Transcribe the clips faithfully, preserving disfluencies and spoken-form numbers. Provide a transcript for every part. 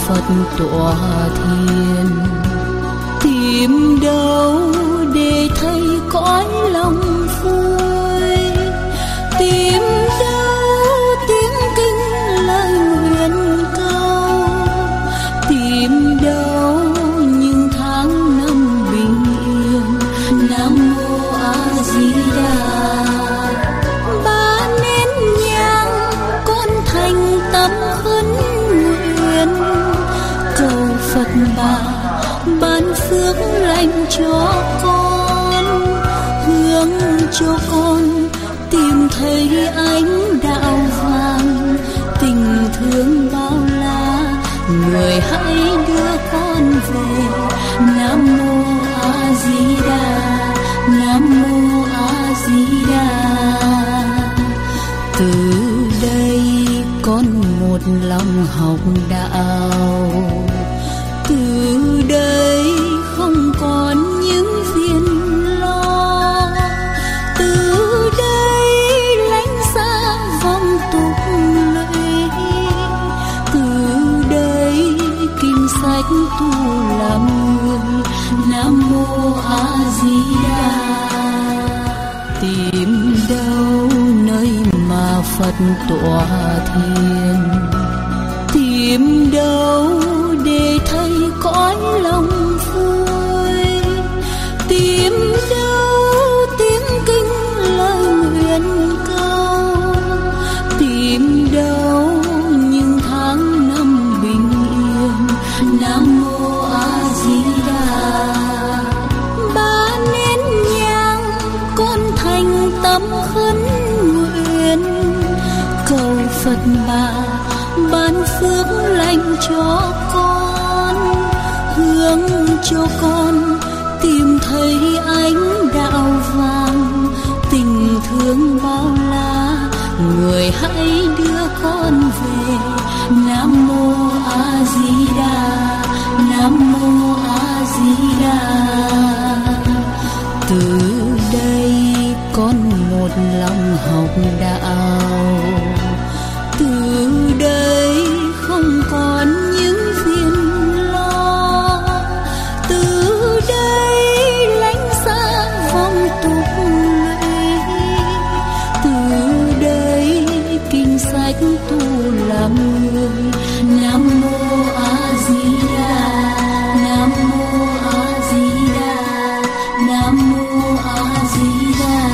Phật tọa thiền. Tìm đâu để thấy cõi lòng vui, tìm đâu tiếng kinh lời nguyện cầu, tìm đâu những tháng năm bình yên. Nam mô A Di Đà. Ba nén nhang con thành tâm khấn nguyện, cầu Phật bà ban phước lành cho con, hướng cho con tìm thấy ánh đạo vàng. Tình thương bao la, người hãy đưa con về. Nam mô A Di Đà, Nam mô A Di Đà. Từ đây con một lòng học đạo, từ đây không còn những phiền lo, từ đây lánh xa vong tục lệ, từ đây kinh sách tu làm người. Nam mô A Di Đà. Tìm đâu nơi mà Phật tọa thiền, tìm đâu để thấy cõi lòng vui, tìm đâu tiếng kinh lời nguyện cầu, tìm đâu những tháng năm bình yên. Nam mô A Di Đà. Ba nén nhang con thành tâm khấn nguyện, cầu Phật bà ban phước lành cho con, hướng cho con tìm thấy ánh đạo vàng. Tình thương bao la, người hãy đưa con về. Nam mô A Di Đà, Nam mô A Di Đà. Từ đây con một lòng học đạo, từ đây không còn những phiền lo, từ đây lánh xa vong tục lệ, từ đây kinh sách tu làm người. Nam mô A Di Đà, Nam mô A Di Đà, Nam mô A Di Đà.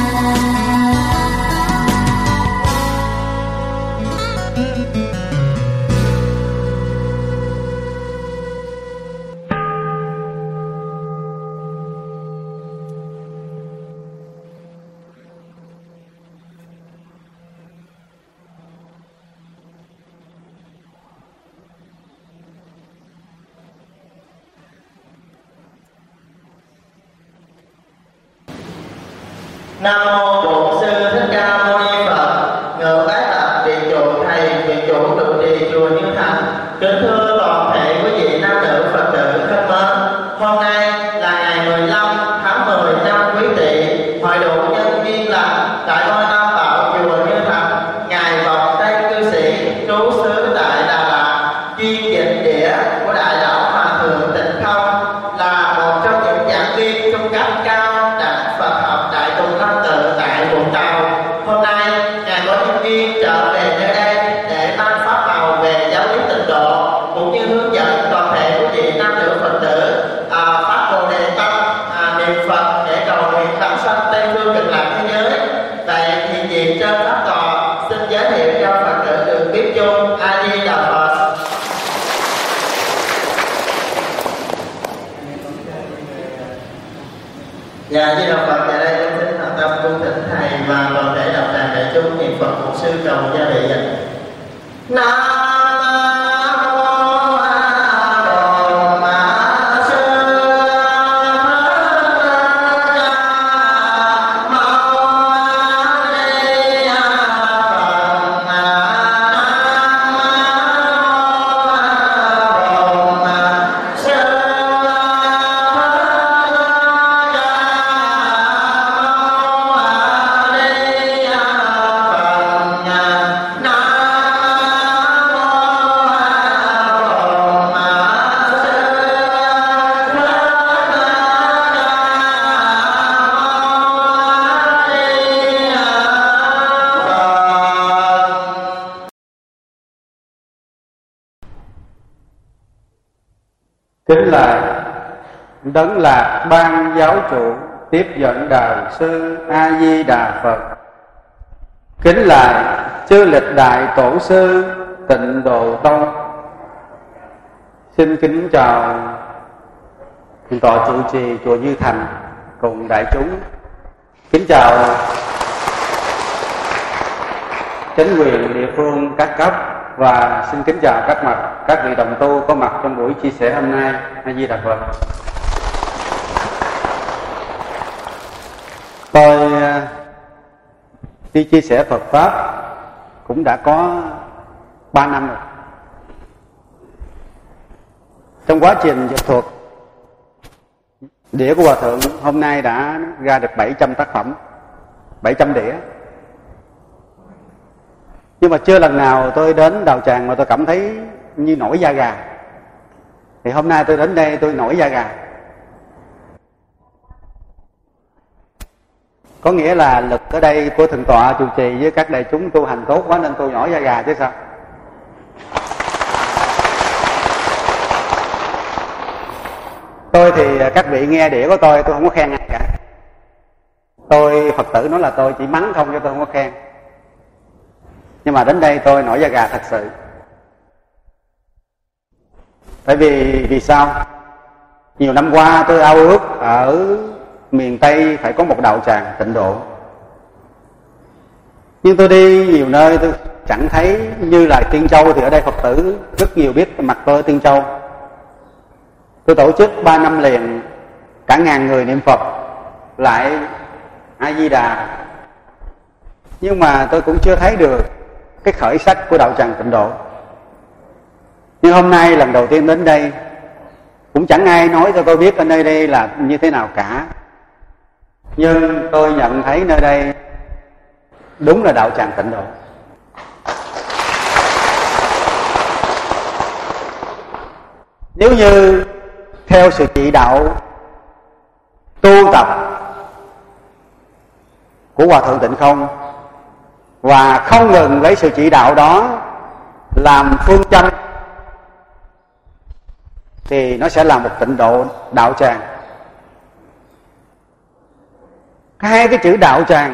Nam mô Bổn Sư Thích Ca Mâu Ni Phật. Ngự bái tập viện chủ thầy viện chủ trụ trì chùa Như Thành. Kính thưa toàn thể quý vị nam nữ Phật tử thân mến, hôm nay là ngày mười lăm tháng mười năm Quý Tỵ, hội đủ nhân duyên lành tại ngôi Tam Bảo chùa Như Thành, ngài Vọng Tây cư sĩ trú xứ tại Đà Lạt, chuyên dịch đĩa của Đại lão Hòa thượng Tịnh Không, là một trong những giảng viên trung cấp cao đẳng Phật học Đại Tùng Lâm Tự tại Vũng Tàu. Hôm nay ngài có nhân viên trở về nơi đây để ban pháp màu về giáo lý tịnh độ, cũng như hướng dẫn toàn thể quý vị nam nữ Phật tử à, phát bồ đề tâm, à, niệm Phật để cầu nguyện vãng sanh Tây phương Cực Lạc thế giới. Vậy thì diện trên pháp tòa xin giới thiệu cho Phật tử được biết chung. A Di Đà Phật. Dạ, Di Đà Phật. Tại đây con xin thành tâm cung thỉnh thầy và toàn thể đạo tràng đại chúng niệm Phật một sư cầu gia vị. Nam Kính là Đấng Lạc Ban Giáo Chủ tiếp dẫn đạo sư A Di Đà Phật. Kính là chư lịch đại tổ sư Tịnh Độ Tông. Xin kính chào thượng tọa trụ trì chùa Như Thành cùng đại chúng. Kính chào chính quyền địa phương các cấp và xin kính chào các mặt các vị đồng tu có mặt trong buổi chia sẻ hôm nay. A Di Đà Phật. Tôi đi chia sẻ Phật pháp cũng đã có ba năm rồi. Trong quá trình dịch thuật, đĩa của Hòa Thượng hôm nay đã ra được bảy trăm tác phẩm, bảy trăm đĩa. Nhưng mà chưa lần nào tôi đến đạo tràng mà tôi cảm thấy như nổi da gà. Thì hôm nay tôi đến đây tôi nổi da gà. Có nghĩa là lực ở đây của thượng tọa trụ trì với các đại chúng tu hành tốt quá nên tôi nổi da gà chứ sao. Tôi thì các vị nghe đĩa của tôi, tôi không có khen ai cả. Tôi Phật tử nói là tôi chỉ mắng không chứ tôi không có khen. Nhưng mà đến đây tôi nổi da gà thật sự. Tại vì vì sao? Nhiều năm qua tôi ao ước ở miền Tây phải có một đạo tràng tịnh độ. Nhưng tôi đi nhiều nơi tôi chẳng thấy. Như là Tiên Châu thì ở đây Phật tử rất nhiều biết mặt tôi ở Tiên Châu. Tôi tổ chức ba năm liền cả ngàn người niệm Phật lại A Di Đà. Nhưng mà tôi cũng chưa thấy được cái khởi sắc của đạo tràng tịnh độ. Nhưng hôm nay lần đầu tiên đến đây cũng chẳng ai nói cho tôi biết ở nơi đây là như thế nào cả. Nhưng tôi nhận thấy nơi đây đúng là đạo tràng tịnh độ. Nếu như theo sự chỉ đạo tu tập của Hòa Thượng Tịnh Không và không ngừng lấy sự chỉ đạo đó làm phương châm thì nó sẽ là một tịnh độ đạo tràng. Hai cái chữ đạo tràng,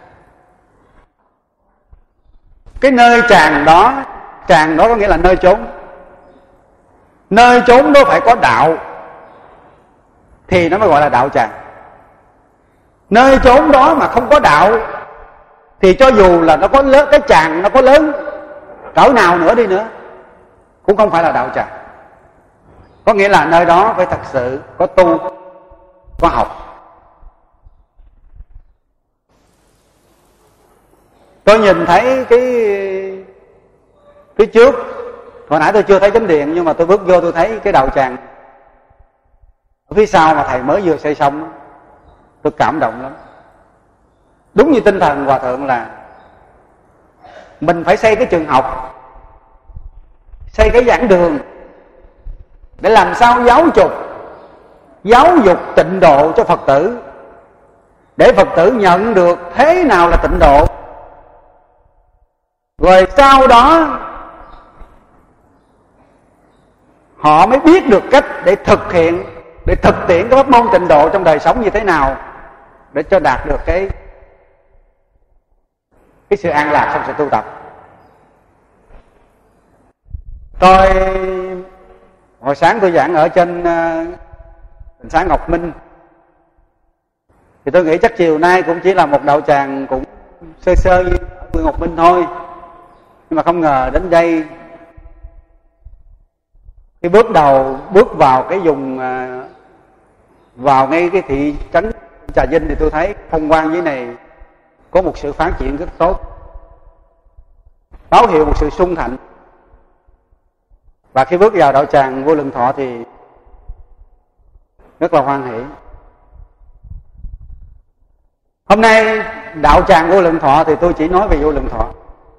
cái nơi tràng đó, tràng đó có nghĩa là nơi chốn. Nơi chốn đó phải có đạo thì nó mới gọi là đạo tràng. Nơi chốn đó mà không có đạo thì cho dù là nó có lớn, cái tràng nó có lớn cỡ nào nữa đi nữa cũng không phải là đạo tràng. Có nghĩa là nơi đó phải thật sự có tu, có học. Tôi nhìn thấy cái phía trước, hồi nãy tôi chưa thấy chánh điện nhưng mà tôi bước vô tôi thấy cái đạo tràng ở phía sau mà thầy mới vừa xây xong. Tôi cảm động lắm. Đúng như tinh thần Hòa Thượng là mình phải xây cái trường học, xây cái giảng đường để làm sao giáo dục giáo dục tịnh độ cho Phật tử, để Phật tử nhận được thế nào là tịnh độ. Rồi sau đó họ mới biết được cách để thực hiện, để thực tiễn cái pháp môn tịnh độ trong đời sống như thế nào để cho đạt được cái cái sự an lạc trong sự tu tập. Tôi hồi sáng tôi giảng ở trên Tịnh Xá Ngọc Minh thì tôi nghĩ chắc chiều nay cũng chỉ là một đạo tràng cũng sơ sơ như ở Ngọc Minh thôi. Nhưng mà không ngờ đến đây cái bước đầu bước vào cái vùng vào ngay cái thị trấn Trà Vinh thì tôi thấy phong quang dưới này có một sự phát triển rất tốt, báo hiệu một sự sung thạnh. Và khi bước vào đạo tràng Vô Lượng Thọ thì rất là hoan hỷ. Hôm nay đạo tràng Vô Lượng Thọ thì tôi chỉ nói về Vô Lượng Thọ.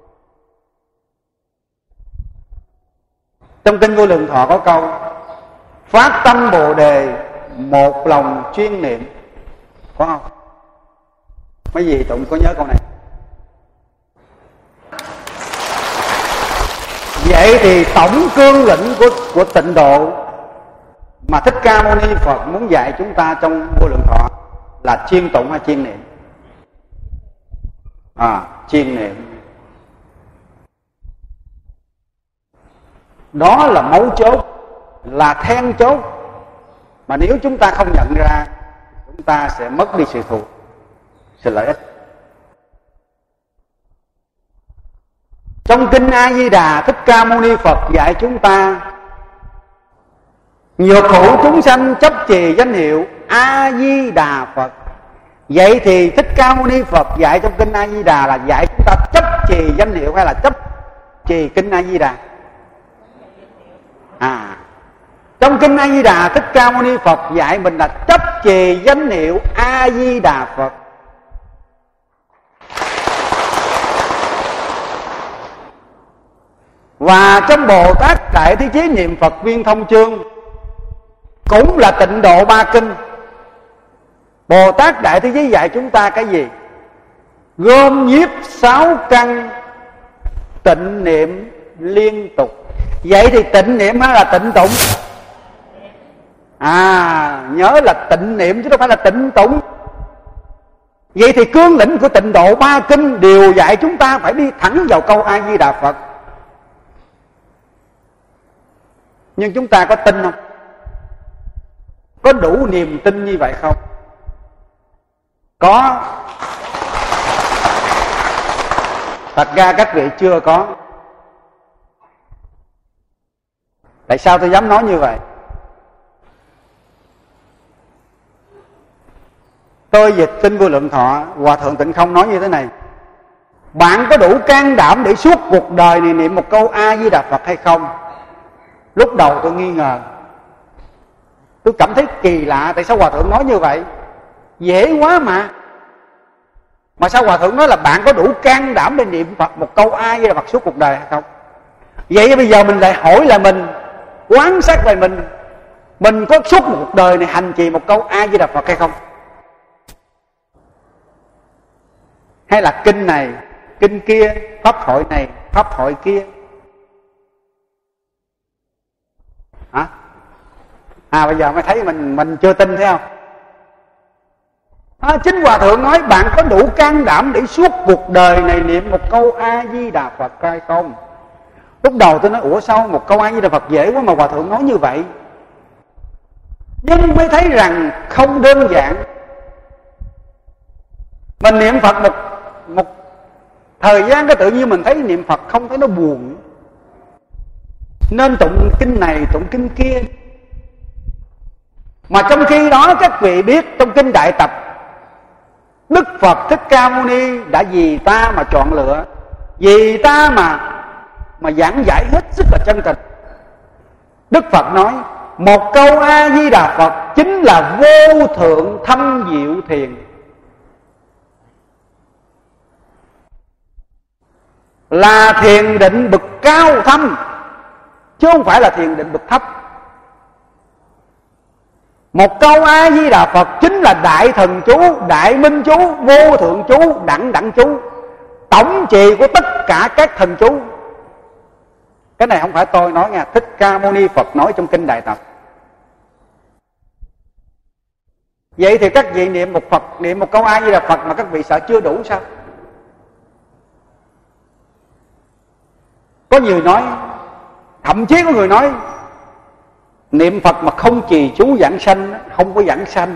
Trong kinh Vô Lượng Thọ có câu phát tâm Bồ Đề một lòng chuyên niệm, có không? Mấy gì Tụng có nhớ câu này? Vậy thì tổng cương lĩnh của, của tịnh độ mà Thích Ca Mâu Ni Phật muốn dạy chúng ta trong Vô Lượng Thọ là chuyên tụng hay chuyên niệm? À, chuyên niệm. Đó là mấu chốt, là then chốt, mà nếu chúng ta không nhận ra, chúng ta sẽ mất đi sự thù, sự lợi ích. Trong kinh A Di Đà, Thích Ca Mâu Ni Phật dạy chúng ta nhược hữu chúng sanh chấp trì danh hiệu A Di Đà Phật. Vậy thì Thích Ca Mâu Ni Phật dạy trong kinh A Di Đà là dạy chúng ta chấp trì danh hiệu hay là chấp trì kinh A Di Đà? À, trong kinh A Di Đà, Thích Ca Mâu Ni Phật dạy mình là chấp trì danh hiệu A Di Đà Phật. Và trong Bồ Tát Đại Thế Chí Niệm Phật Viên Thông Chương cũng là tịnh độ ba kinh. Bồ Tát Đại Thế Chí dạy chúng ta cái gì? Gom nhiếp sáu căn tịnh niệm liên tục. Vậy thì tịnh niệm hay là tịnh tụng? À, nhớ là tịnh niệm chứ đâu phải là tịnh tụng. Vậy thì cương lĩnh của tịnh độ ba kinh đều dạy chúng ta phải đi thẳng vào câu A Di Đà Phật. Nhưng chúng ta có tin không? Có đủ niềm tin như vậy không? Có. Thật ra các vị chưa có. Tại sao tôi dám nói như vậy? Tôi dịch kinh Vô Lượng Thọ, Hòa Thượng Tịnh Không nói như thế này: bạn có đủ can đảm để suốt cuộc đời này niệm một câu A Di Đà Phật hay không? Lúc đầu tôi nghi ngờ, tôi cảm thấy kỳ lạ, tại sao Hòa Thượng nói như vậy? Dễ quá mà. Mà sao Hòa Thượng nói là bạn có đủ can đảm để niệm Phật một câu A Di Đà Phật suốt cuộc đời hay không? Vậy bây giờ mình lại hỏi là mình quán sát về mình, mình có suốt một cuộc đời này hành trì một câu A Di Đà Phật hay không? Hay là kinh này, kinh kia, pháp hội này, pháp hội kia? Hả? À, bây giờ mới thấy mình mình chưa tin, thấy không? À, chính Hòa Thượng nói bạn có đủ can đảm để suốt cuộc đời này niệm một câu A Di Đà Phật hay không? Lúc đầu tôi nói ủa sao một câu A Di Đà Phật dễ quá mà Hòa Thượng nói như vậy? Nhưng mới thấy rằng không đơn giản. Mình niệm Phật một một thời gian cái tự nhiên mình thấy niệm Phật không thấy nó buồn, nên tụng kinh này tụng kinh kia. Mà trong khi đó các vị biết trong kinh Đại Tập, Đức Phật Thích Ca Mâu Ni đã vì ta mà chọn lựa, vì ta mà mà giảng giải hết sức là chân tình. Đức Phật nói một câu A Di Đà Phật chính là vô thượng thâm diệu thiền, là thiền định bậc cao thâm, chứ không phải là thiền định bậc thấp. Một câu A Di Đà Phật chính là đại thần chú, đại minh chú, vô thượng chú, đẳng đẳng chú, tổng trì của tất cả các thần chú. Cái này không phải tôi nói nha, Thích Ca Mâu Ni Phật nói trong kinh Đại Tập. Vậy thì các vị niệm một Phật, niệm một câu A Di Đà Phật mà các vị sợ chưa đủ sao? Có người nói, thậm chí có người nói niệm Phật mà không trì chú giảng sanh, không có giảng sanh.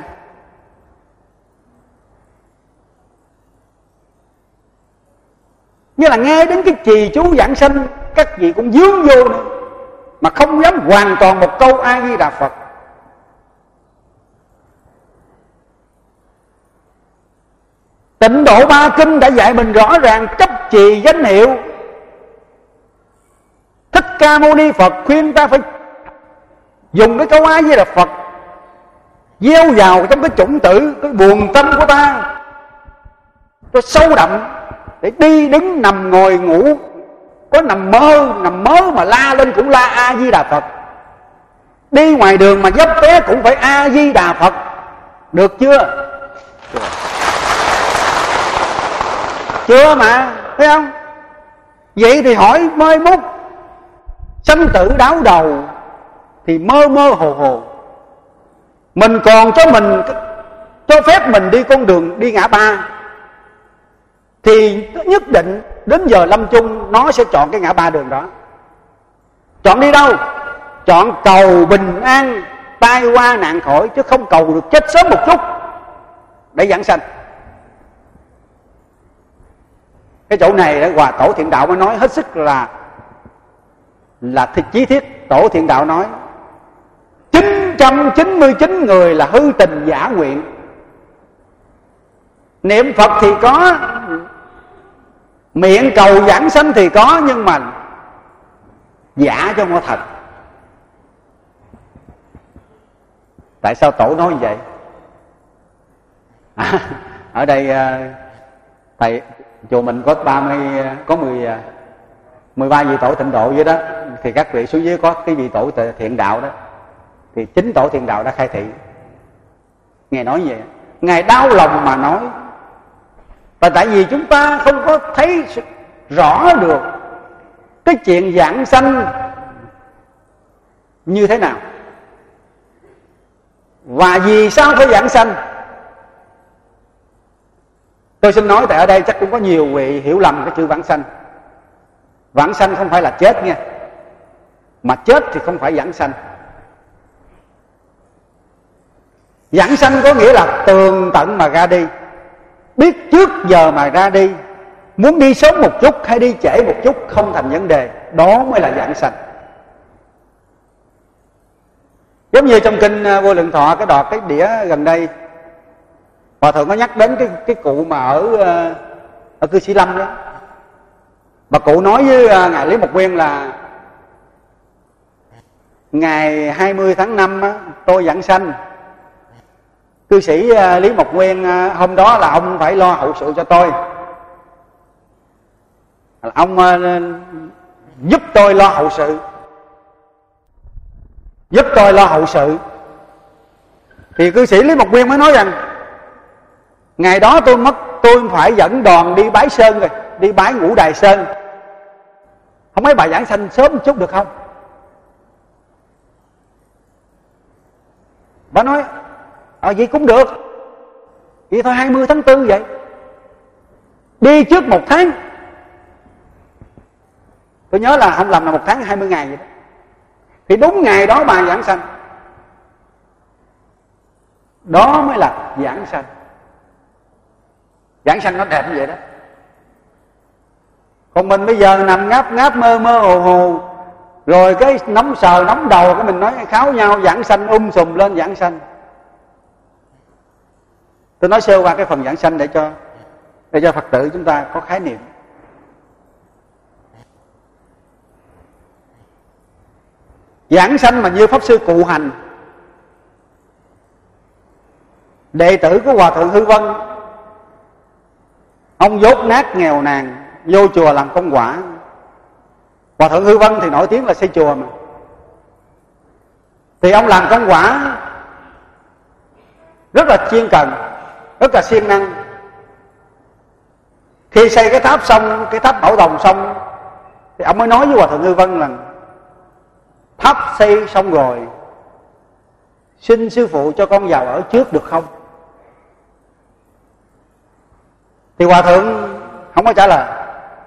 Như là nghe đến cái trì chú giảng sanh các vị cũng dướng vô nữa, mà không dám hoàn toàn một câu A Di Đà Phật. Tịnh độ ba kinh đã dạy mình rõ ràng chấp trì danh hiệu. Thích Ca Mâu Ni Phật khuyên ta phải dùng cái câu A Di Đà Phật gieo vào trong cái chủng tử, cái buồn tâm của ta, cho sâu đậm, để đi đứng nằm ngồi ngủ, có nằm mơ nằm mơ mà la lên cũng la A Di Đà Phật, đi ngoài đường mà dấp té cũng phải A Di Đà Phật. Được chưa? Chưa, chưa mà, thấy không? Vậy thì hỏi mới mốt sanh tử đáo đầu thì mơ mơ hồ hồ, mình còn cho mình cho phép mình đi con đường đi ngã ba, thì nhất định đến giờ lâm chung nó sẽ chọn cái ngã ba đường đó. Chọn đi đâu? Chọn cầu bình an, tai qua nạn khỏi, chứ không cầu được chết sớm một chút để giảng sanh. Cái chỗ này đó, Hòa Tổ Thiện Đạo mới nói hết sức là là thịt chí thiết. Tổ Thiện Đạo nói chín trăm chín mươi chín người là hư tình giả nguyện. Niệm Phật thì có, miệng cầu giảng sanh thì có, nhưng mà giả cho không có thật. Tại sao Tổ nói như vậy? À, ở đây thầy chùa mình có ba mươi có mười mười ba vị tổ tịnh độ vậy đó, thì các vị xuống dưới có cái vị tổ Thiện Đạo đó, thì chính tổ Thiện Đạo đã khai thị. Ngài nói như vậy, Ngài đau lòng mà nói. Và tại vì chúng ta không có thấy rõ được cái chuyện giảng sanh như thế nào, và vì sao phải giảng sanh. Tôi xin nói tại ở đây chắc cũng có nhiều vị hiểu lầm cái chữ vãng sanh. Vãng sanh không phải là chết nha, mà chết thì không phải giảng sanh. Giảng sanh có nghĩa là tường tận mà ra đi, biết trước giờ mà ra đi, muốn đi sớm một chút hay đi trễ một chút không thành vấn đề, đó mới là giảng sanh. Giống như trong kinh Vô Lượng Thọ, cái đoạn cái đĩa gần đây, Hòa Thượng có nhắc đến cái cái cụ mà ở ở Cư Sĩ Lâm đó. Bà cụ nói với ngài Lý Mộc Nguyên là ngày hai mươi tháng năm á, tôi giảng sanh. Cư sĩ Lý Mộc Nguyên hôm đó là ông phải lo hậu sự cho tôi, ông giúp tôi lo hậu sự, giúp tôi lo hậu sự. Thì cư sĩ Lý Mộc Nguyên mới nói rằng ngày đó tôi mất, tôi phải dẫn đoàn đi bái sơn rồi, đi bái Ngũ Đài Sơn. Không mấy bà giảng sanh sớm một chút được không? Bà nói ờ vậy cũng được, vậy thôi hai mươi tháng tư vậy, đi trước một tháng. Tôi nhớ là không làm là một tháng hai mươi ngày vậy đó. Thì đúng ngày đó bà giảng sanh, đó mới là giảng sanh. Giảng sanh nó đẹp như vậy đó. Còn mình bây giờ nằm ngáp ngáp mơ mơ hồ hồ, rồi cái nóng sờ nóng đầu cái mình nói kháo nhau giảng sanh, um sùm lên giảng sanh. Tôi nói sơ qua cái phần giảng sanh để cho để cho Phật tử chúng ta có khái niệm. Giảng sanh mà như Pháp Sư Cụ Hành, đệ tử của Hòa Thượng Hư Vân, ông dốt nát nghèo nàn vô chùa làm công quả. Hòa Thượng Hư Vân thì nổi tiếng là xây chùa mà, thì ông làm công quả rất là chuyên cần, rất là siêng năng. Khi xây cái tháp xong, cái tháp Bảo Tồn xong, thì ông mới nói với Hòa Thượng Hư Vân là tháp xây xong rồi, xin sư phụ cho con vào ở trước được không? Thì Hòa Thượng không có trả lời.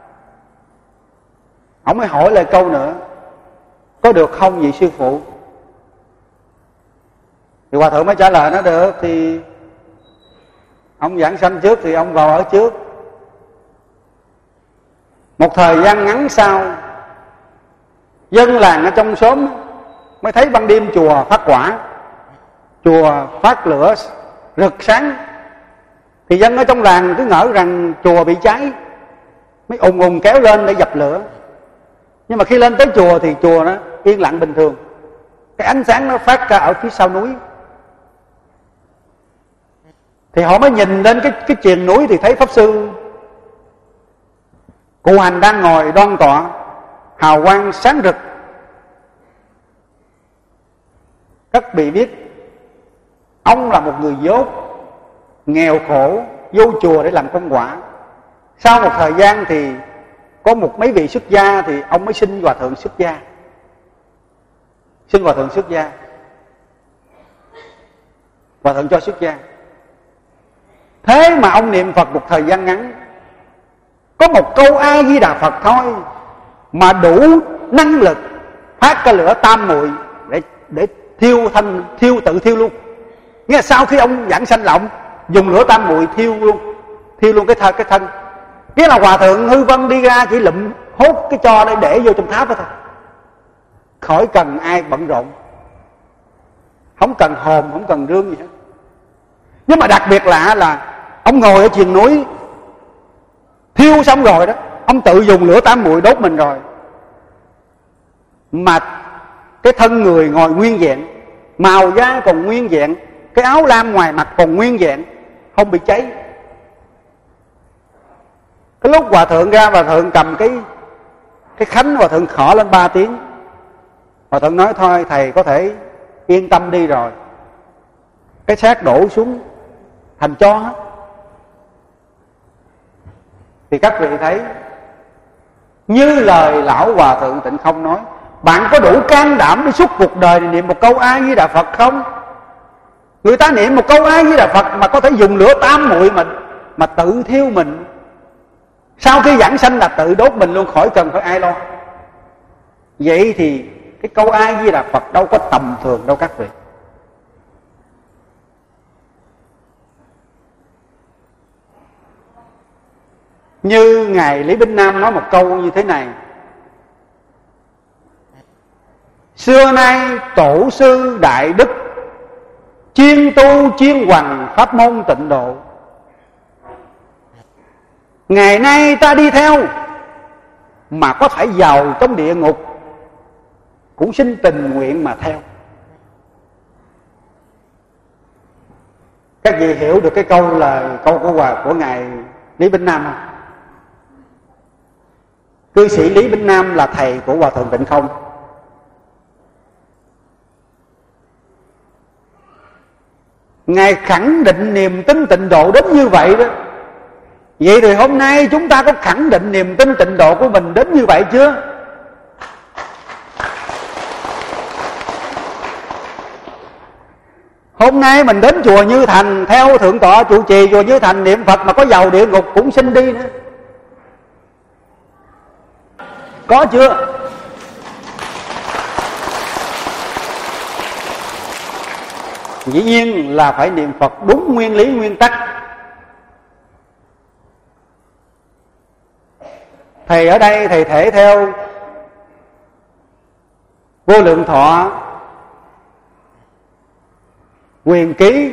Ông mới hỏi lại câu nữa, có được không vậy sư phụ? Thì Hòa Thượng mới trả lời nó được. Thì ông giảng sanh trước thì ông vào ở trước. Một thời gian ngắn sau, dân làng ở trong xóm mới thấy ban đêm chùa phát quả, chùa phát lửa rực sáng. Thì dân ở trong làng cứ ngỡ rằng chùa bị cháy, mới ùng ùng kéo lên để dập lửa. Nhưng mà khi lên tới chùa thì chùa nó yên lặng bình thường, cái ánh sáng nó phát ra ở phía sau núi. Thì họ mới nhìn lên cái cái triền núi thì thấy Pháp Sư Cụ Hành đang ngồi đoan tọa, hào quang sáng rực. Các vị biết ông là một người dốt, nghèo khổ, vô chùa để làm công quả. Sau một thời gian thì có một mấy vị xuất gia, thì ông mới xin Hòa Thượng xuất gia. Xin Hòa Thượng xuất gia. Hòa thượng cho xuất gia. Thế mà ông niệm Phật một thời gian ngắn, có một câu A Di Đà Phật thôi mà đủ năng lực phát cái lửa tam muội để để thiêu thân thiêu tự thiêu luôn. Nghĩa là sau khi ông giảng sanh là ông dùng lửa tam muội thiêu luôn, thiêu luôn cái thân cái thân. Nghĩa là Hòa thượng hư vân đi ra chỉ lụm hốt cái tro để để vô trong tháp đó thôi, khỏi cần ai bận rộn, không cần hòm, không cần rương gì hết. Nhưng mà đặc biệt lạ là ông ngồi ở triền núi thiêu xong rồi đó, ông tự dùng lửa tám muội đốt mình rồi, mà cái thân người ngồi nguyên vẹn, màu da còn nguyên vẹn, cái áo lam ngoài mặt còn nguyên vẹn, không bị cháy. Cái lúc Hòa thượng ra, Hòa thượng cầm cái cái khánh, Hòa thượng khỏ lên ba tiếng. Hòa thượng nói thôi thầy có thể yên tâm đi rồi. Cái xác đổ xuống thành tro hết. Thì các vị thấy như lời lão Hòa thượng Tịnh Không nói, bạn có đủ can đảm đi suốt cuộc đời để niệm một câu A Di Đà Phật không? Người ta niệm một câu A Di Đà Phật mà có thể dùng lửa tám muội mà mà tự thiêu mình. Sau khi giảng sanh là tự đốt mình luôn, khỏi cần phải ai lo. Vậy thì cái câu A Di Đà Phật đâu có tầm thường đâu các vị. Như Ngài Lý Binh Nam nói một câu như thế này: xưa nay tổ sư đại đức chuyên tu chuyên hoằng pháp môn tịnh độ. Ngày nay ta đi theo mà có thể vào trong địa ngục cũng xin tình nguyện mà theo. Các vị hiểu được cái câu là câu của Hòa của Ngài Lý Binh Nam không? Cư sĩ Lý Binh Nam là thầy của Hòa thượng Tịnh Không. Ngài khẳng định niềm tin tịnh độ đến như vậy đó. Vậy thì hôm nay chúng ta có khẳng định niềm tin tịnh độ của mình đến như vậy chưa? Hôm nay mình đến chùa Như Thành theo thượng tọa trụ trì chùa Như Thành niệm Phật mà có vào địa ngục cũng xin đi nữa. Có chưa? Dĩ nhiên là phải niệm Phật đúng nguyên lý nguyên tắc. Thầy ở đây thầy thể theo Vô Lượng Thọ quyền ký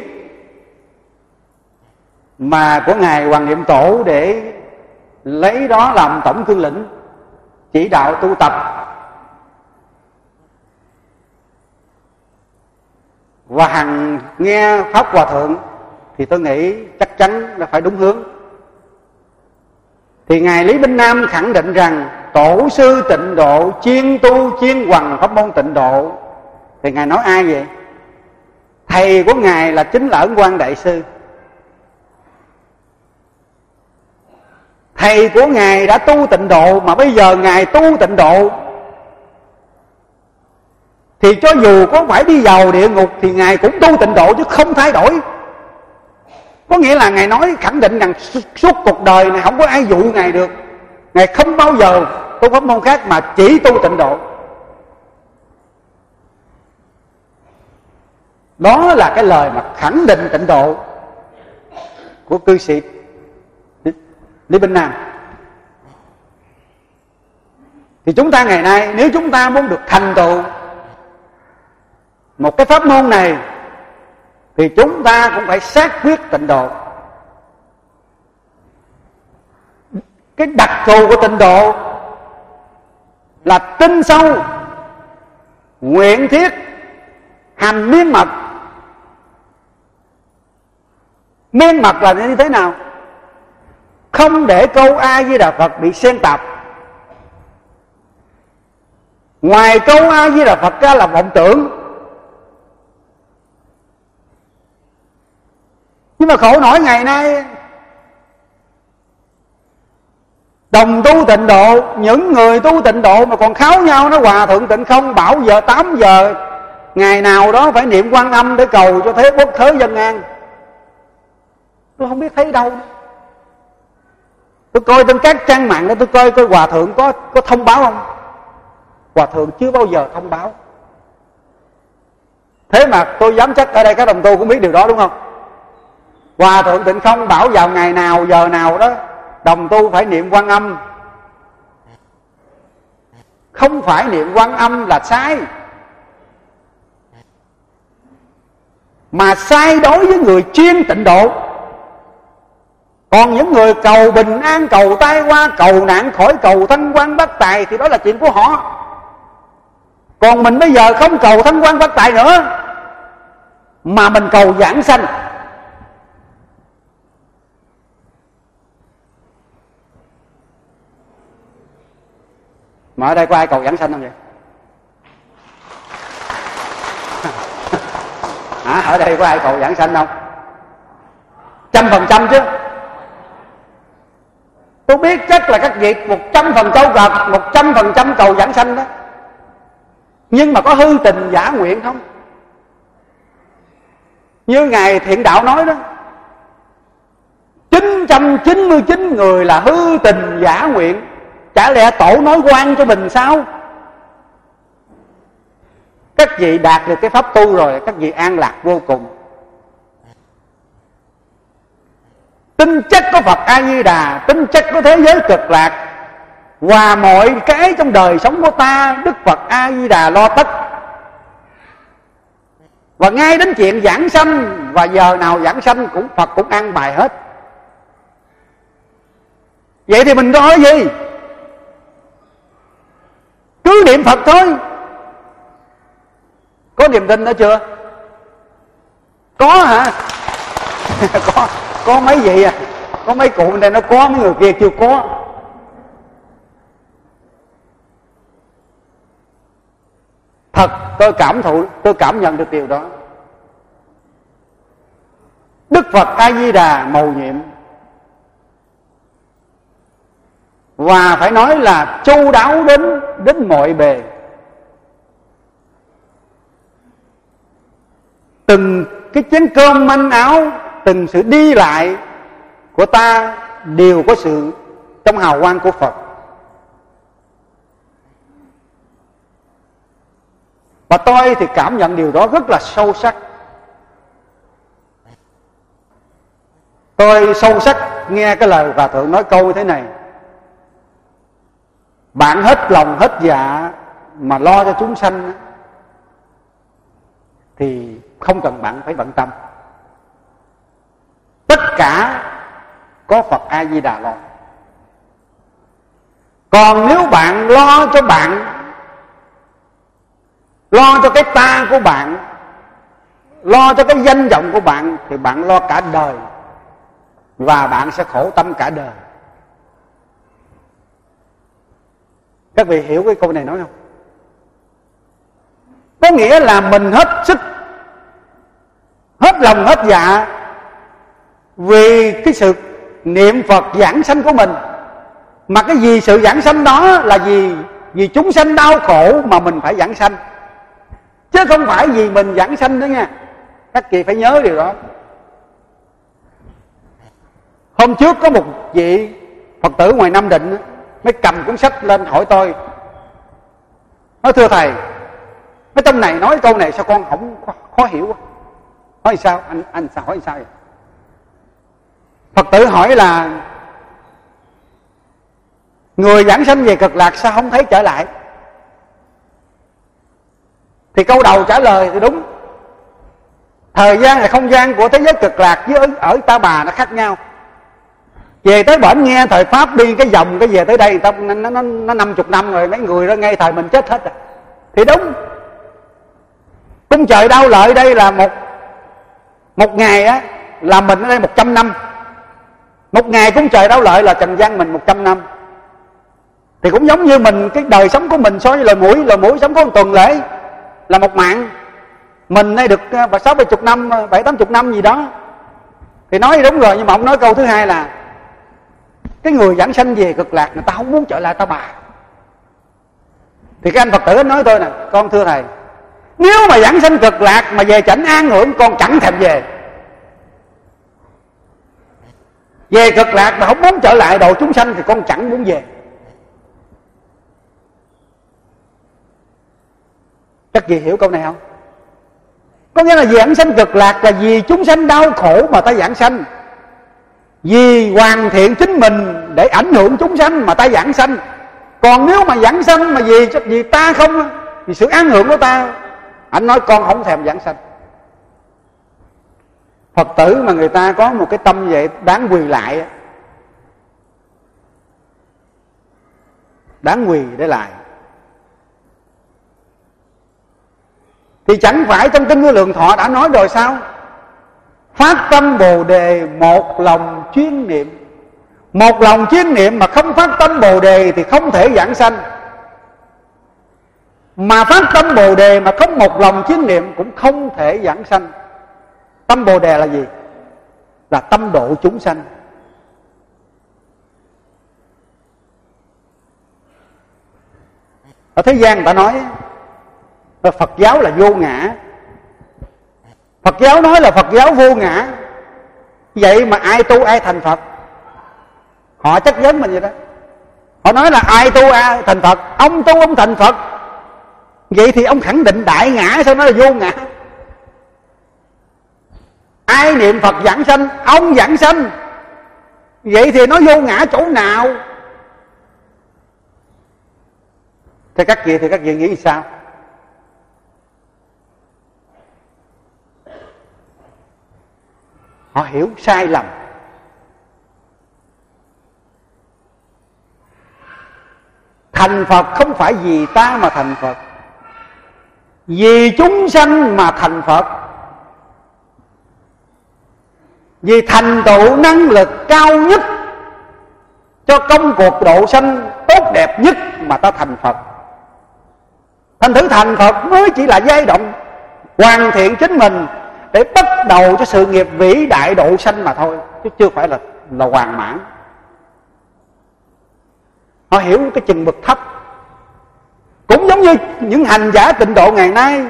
mà của Ngài Hoàng Niệm Tổ để lấy đó làm tổng cương lĩnh chỉ đạo tu tập. Và hằng nghe Pháp Hòa Thượng thì tôi nghĩ chắc chắn là phải đúng hướng. Thì Ngài Lý Binh Nam khẳng định rằng tổ sư tịnh độ chuyên tu chuyên hoằng pháp môn tịnh độ. Thì Ngài nói ai vậy? Thầy của Ngài là chính là Ấn Quang Đại Sư. Thầy của Ngài đã tu tịnh độ mà bây giờ Ngài tu tịnh độ, thì cho dù có phải đi vào địa ngục thì Ngài cũng tu tịnh độ chứ không thay đổi. Có nghĩa là Ngài nói khẳng định rằng suốt cuộc đời này không có ai dụ Ngài được. Ngài không bao giờ tu pháp môn khác mà chỉ tu tịnh độ. Đó là cái lời mà khẳng định tịnh độ của cư sĩ Lý Binh Nam. Thì chúng ta ngày nay nếu chúng ta muốn được thành tựu một cái pháp môn này thì chúng ta cũng phải xác quyết tịnh độ. Cái đặc thù của tịnh độ là tin sâu, nguyện thiết, hành miên mật. Miên mật là như thế nào? Không để câu A Di Đà Phật bị xen tạp. Ngoài câu A Di Đà Phật ra là vọng tưởng. Nhưng mà khổ nổi ngày nay đồng tu tịnh độ, những người tu tịnh độ mà còn kháo nhau, nó Hòa thượng Tịnh Không bảo giờ tám giờ ngày nào đó phải niệm Quan Âm để cầu cho thế quốc thế dân an. Tôi không biết thấy đâu. Tôi coi trên các trang mạng đó, tôi coi coi hòa thượng có có thông báo không? Hòa thượng chưa bao giờ thông báo. Thế mà tôi dám chắc ở đây các đồng tu cũng biết điều đó, đúng không? Hòa thượng Tịnh Không bảo vào ngày nào giờ nào đó đồng tu phải niệm Quan Âm. Không phải niệm Quan Âm là sai, mà sai đối với người chuyên tịnh độ. Còn những người cầu bình an, cầu tai qua, cầu nạn khỏi, cầu thăng quan phát tài thì đó là chuyện của họ. Còn mình bây giờ không cầu thăng quan phát tài nữa, mà mình cầu giảng sanh. Mà ở đây có ai cầu giảng sanh không vậy? Hả? Ở đây có ai cầu giảng sanh không? Trăm phần trăm chứ. Tôi biết chắc là các vị một trăm phần trăm cầu, một trăm phần trăm cầu giảng sanh đó. Nhưng mà có hư tình giả nguyện không? Như Ngài Thiện Đạo nói đó, chín trăm chín mươi chín người là hư tình giả nguyện. Chả lẽ tổ nói quan cho mình sao? Các vị đạt được cái pháp tu rồi, các vị an lạc vô cùng. Tính chất có Phật A Di Đà, tính chất có thế giới cực lạc, và mọi cái trong đời sống của ta Đức Phật A Di Đà lo tất. Và ngay đến chuyện giảng sanh, và giờ nào giảng sanh cũng Phật cũng an bài hết. Vậy thì mình nói gì? Cứ niệm Phật thôi. Có niềm tin đó chưa? Có hả? Có. Có mấy vị à? Có mấy cụ này nó có, mấy người kia chưa có. Thật tôi cảm thụ, tôi cảm nhận được điều đó. Đức Phật A Di Đà mầu nhiệm, và phải nói là chu đáo đến đến mọi bề. Từng cái chén cơm manh áo, từng sự đi lại của ta đều có sự trong hào quang của Phật. Và tôi thì cảm nhận điều đó rất là sâu sắc. Tôi sâu sắc nghe cái lời Hòa Thượng nói câu thế này: bạn hết lòng hết dạ mà lo cho chúng sanh thì không cần bạn phải bận tâm. Tất cả có Phật A Di Đà lo. Còn nếu bạn lo cho bạn, lo cho cái ta của bạn, lo cho cái danh vọng của bạn, thì bạn lo cả đời, và bạn sẽ khổ tâm cả đời. Các vị hiểu cái câu này nói không? Có nghĩa là mình hết sức, hết lòng hết dạ vì cái sự niệm Phật giảng sanh của mình. Mà cái gì sự giảng sanh đó là vì vì chúng sanh đau khổ mà mình phải giảng sanh, chứ không phải vì mình giảng sanh đó nha. Các vị phải nhớ điều đó. Hôm trước có một vị Phật tử ngoài Nam Định mới cầm cuốn sách lên hỏi tôi, nói thưa thầy, cái trong này nói câu này sao con không khó hiểu quá. Hỏi sao? Anh anh sao hỏi sao vậy? Phật tử hỏi là người giảng sanh về cực lạc sao không thấy trở lại? Thì câu đầu trả lời thì đúng. Thời gian là không gian của thế giới cực lạc với ở Ta Bà nó khác nhau. Về tới bển nghe thời Pháp đi cái vòng cái về tới đây nó nó nó, nó năm chục năm rồi, mấy người đó ngay thời mình chết hết rồi. Thì đúng. Cung trời Đau Lợi đây là một một ngày á là mình ở đây một trăm năm. Một ngày cung trời Đau Lợi là trần gian mình một trăm năm. Thì cũng giống như mình, cái đời sống của mình so với loài muỗi, loài muỗi sống có một tuần lễ là một mạng. Mình đây được sáu bảy chục năm, bảy tám chục năm gì đó. Thì nói đúng rồi, nhưng mà ông nói câu thứ hai là cái người giảng sanh về cực lạc người ta không muốn trở lại Ta Bà. Thì cái anh Phật tử nói tôi nè, con thưa thầy, Nếu mà giảng sanh cực lạc mà về chảnh an hưởng, con chẳng thèm về. Về cực lạc mà không muốn trở lại độ chúng sanh thì con chẳng muốn về. Các vị hiểu câu này không? Có nghĩa là giảng sanh cực lạc là vì chúng sanh đau khổ mà ta giảng sanh, vì hoàn thiện chính mình để ảnh hưởng chúng sanh mà ta giảng sanh. Còn nếu mà giảng sanh mà vì vì ta không, vì sự an hưởng của ta, anh nói con không thèm giảng sanh. Phật tử mà người ta có một cái tâm vậy đáng quỳ lại, đáng quỳ để lại. Thì chẳng phải trong Kinh Vô Lượng Thọ đã nói rồi sao? Phát tâm Bồ Đề một lòng chuyên niệm. Một lòng chuyên niệm mà không phát tâm Bồ Đề thì không thể giảng sanh. Mà phát tâm Bồ Đề mà không một lòng chuyên niệm cũng không thể giảng sanh. Tâm Bồ Đề là gì? Là tâm độ chúng sanh. Ở thế gian người ta nói Phật giáo là vô ngã. Phật giáo nói là Phật giáo vô ngã. Vậy mà ai tu ai thành Phật? Họ chất vấn mình vậy đó. Họ nói là ai tu ai thành Phật? Ông tu ông thành Phật. Vậy thì ông khẳng định đại ngã, sao nói là vô ngã? Ai niệm Phật giảng sanh? Ông giảng sanh. Vậy thì nó vô ngã chỗ nào? Thế các vị thì các vị nghĩ sao? Họ hiểu sai lầm. Thành Phật không phải vì ta mà thành Phật, vì chúng sanh mà thành Phật, vì thành tựu năng lực cao nhất cho công cuộc độ sanh tốt đẹp nhất mà ta thành Phật. Thành thử thành Phật mới chỉ là giai đoạn hoàn thiện chính mình để bắt đầu cho sự nghiệp vĩ đại độ sanh mà thôi, chứ chưa phải là là hoàn mãn. Họ hiểu cái chừng mực thấp. Cũng giống như những hành giả tịnh độ ngày nay.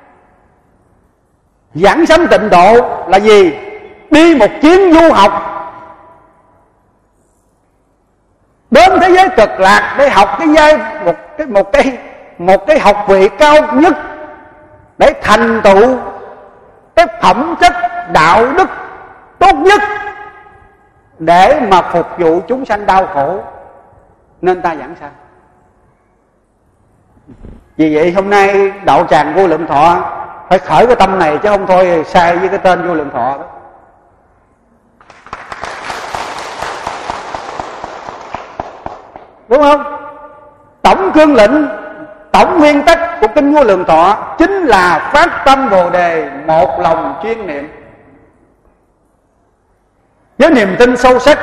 Giảng sanh tịnh độ là gì? Đi một chuyến du học đến thế giới cực lạc để học cái giai một cái một cái một cái học vị cao nhất để thành tựu cái phẩm chất đạo đức tốt nhất để mà phục vụ chúng sanh đau khổ, nên ta giảng sanh. Vì vậy hôm nay đạo tràng Vô Lượng Thọ phải khởi cái tâm này, chứ không thôi sai với cái tên Vô Lượng Thọ đó. Đúng không? Tổng cương lĩnh, tổng nguyên tắc của Kinh Vô Lượng Thọ chính là phát tâm Bồ Đề, một lòng chuyên niệm. Với niềm tin sâu sắc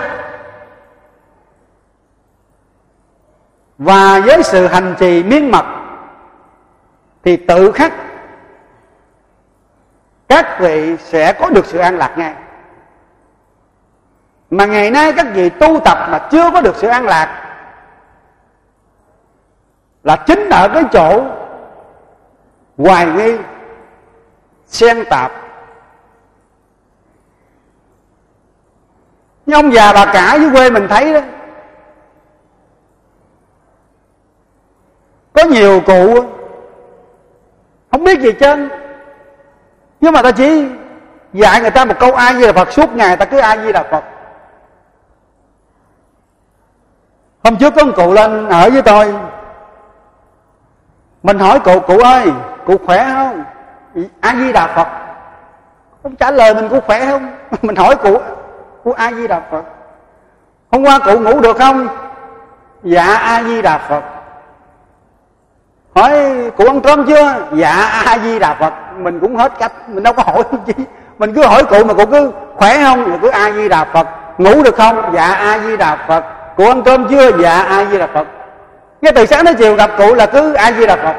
và với sự hành trì miên mật thì tự khắc các vị sẽ có được sự an lạc ngay. Mà ngày nay các vị tu tập mà chưa có được sự an lạc là chính ở cái chỗ hoài nghi, xen tạp. Như ông già bà cả dưới quê mình thấy đó, có nhiều cụ không biết gì trơn, nhưng mà ta chỉ dạy người ta một câu A Di Đà Phật, suốt ngày ta cứ A Di Đà Phật. Hôm trước có một cụ lên ở với tôi, mình hỏi cụ: cụ ơi, cụ khỏe không? A Di Đà Phật. Không trả lời mình: cụ khỏe không? Mình hỏi cụ: cụ A Di Đà Phật. Hôm qua cụ ngủ được không? Dạ A Di Đà Phật. Hỏi cụ ăn cơm chưa? Dạ A Di Đà Phật. Mình cũng hết cách, mình đâu có hỏi chi. Mình cứ hỏi cụ mà cụ cứ khỏe không? Rồi cứ A Di Đà Phật. Ngủ được không? Dạ A Di Đà Phật. Cụ ăn cơm chưa? Dạ A Di Đà Phật. Cái từ sáng đến chiều gặp cụ là cứ A Di Đà Phật.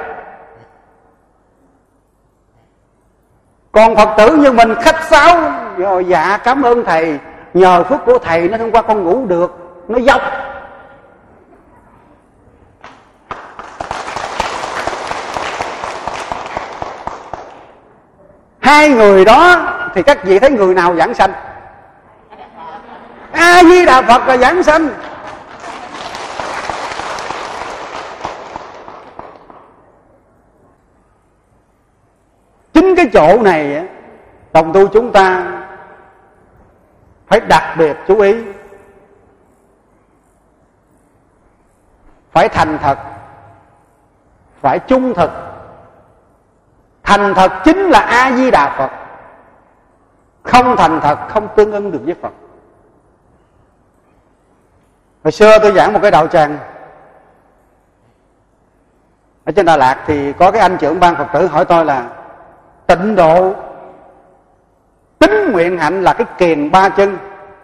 Còn Phật tử như mình khách sáo: rồi dạ cảm ơn thầy, nhờ phước của thầy nó hôm qua con ngủ được. Nó dốc. Hai người đó thì các vị thấy người nào giảng sanh? A Di Đà Phật là giảng sanh. Chính cái chỗ này đồng tu chúng ta phải đặc biệt chú ý, phải thành thật, phải trung thực. Thành thật chính là A Di Đà Phật, không thành thật không tương ứng được với Phật. Hồi xưa tôi giảng một cái đạo tràng ở trên Đà Lạt, thì có cái anh trưởng ban Phật tử hỏi tôi là tịnh độ tính nguyện hạnh là cái kiền ba chân,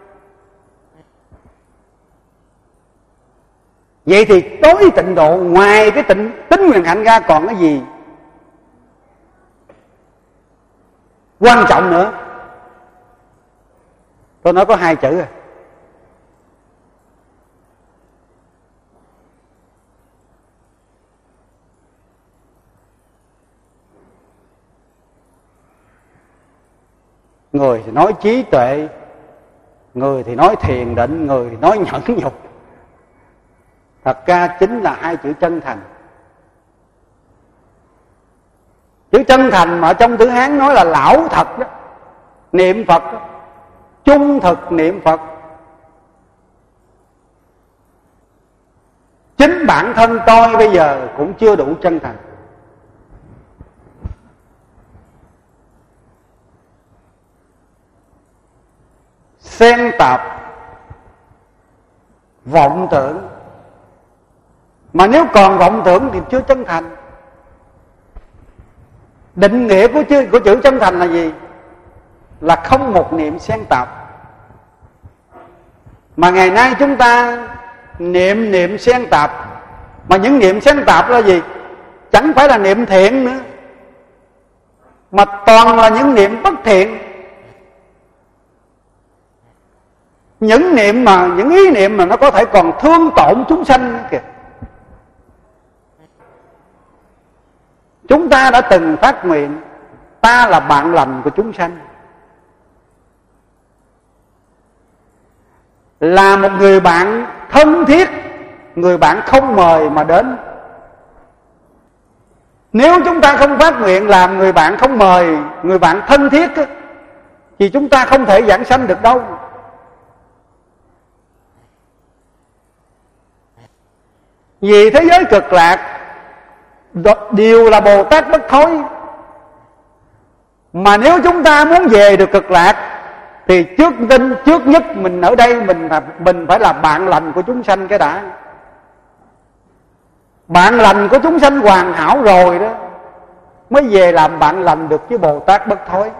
vậy thì đối với tịnh độ ngoài cái tịnh tính nguyện hạnh ra còn cái gì quan trọng nữa? Tôi nói có hai chữ à. Người thì nói trí tuệ, người thì nói thiền định, người thì nói nhẫn nhục. Thật ra chính là hai chữ chân thành. Chữ chân thành mà trong Tử Hán nói là lão thật đó, niệm Phật đó, trung thực niệm Phật. Chính bản thân tôi bây giờ cũng chưa đủ chân thành. Xen tạp, vọng tưởng. Mà nếu còn vọng tưởng thì chưa chân thành. Định nghĩa của chữ, của chữ chân thành là gì? Là không một niệm xen tạp. Mà ngày nay chúng ta niệm niệm xen tạp. Mà những niệm xen tạp là gì? Chẳng phải là niệm thiện nữa, mà toàn là những niệm bất thiện. Những niệm mà, những ý niệm mà nó có thể còn thương tổn chúng sanh nữa kìa. Chúng ta đã từng phát nguyện ta là bạn lành của chúng sanh, là một người bạn thân thiết, người bạn không mời mà đến. Nếu chúng ta không phát nguyện làm người bạn không mời, người bạn thân thiết thì chúng ta không thể giảng sanh được đâu. Vì thế giới cực lạc đều là Bồ Tát bất thối. Mà nếu chúng ta muốn về được cực lạc thì trước tin trước nhất mình ở đây mình là mình phải là bạn lành của chúng sanh cái đã. Bạn lành của chúng sanh hoàn hảo rồi đó mới về làm bạn lành được với Bồ Tát bất thối.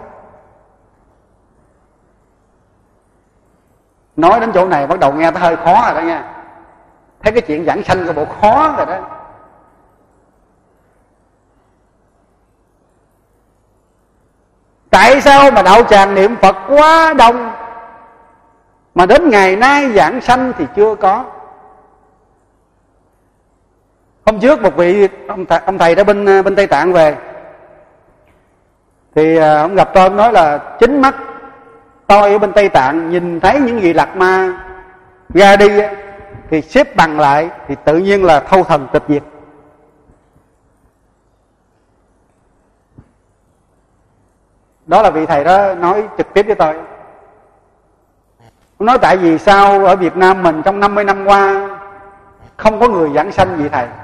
Nói đến chỗ này bắt đầu nghe nó hơi khó rồi đó nha. Thấy cái chuyện giảng sanh của bộ khó rồi đó. Tại sao mà đạo tràng niệm Phật quá đông mà đến ngày nay giảng sanh thì chưa có? Hôm trước một vị ông thầy, ông thầy đã bên bên Tây Tạng về, thì ông gặp tôi, ông nói là chính mắt tôi ở bên Tây Tạng nhìn thấy những vị Lạt Ma ra đi thì xếp bằng lại thì tự nhiên là thâu thần tịch diệt. Đó là vị thầy đó nói trực tiếp với tôi. Ông nói tại vì sao ở Việt Nam mình trong năm mươi năm qua không có người giảng sanh vị thầy.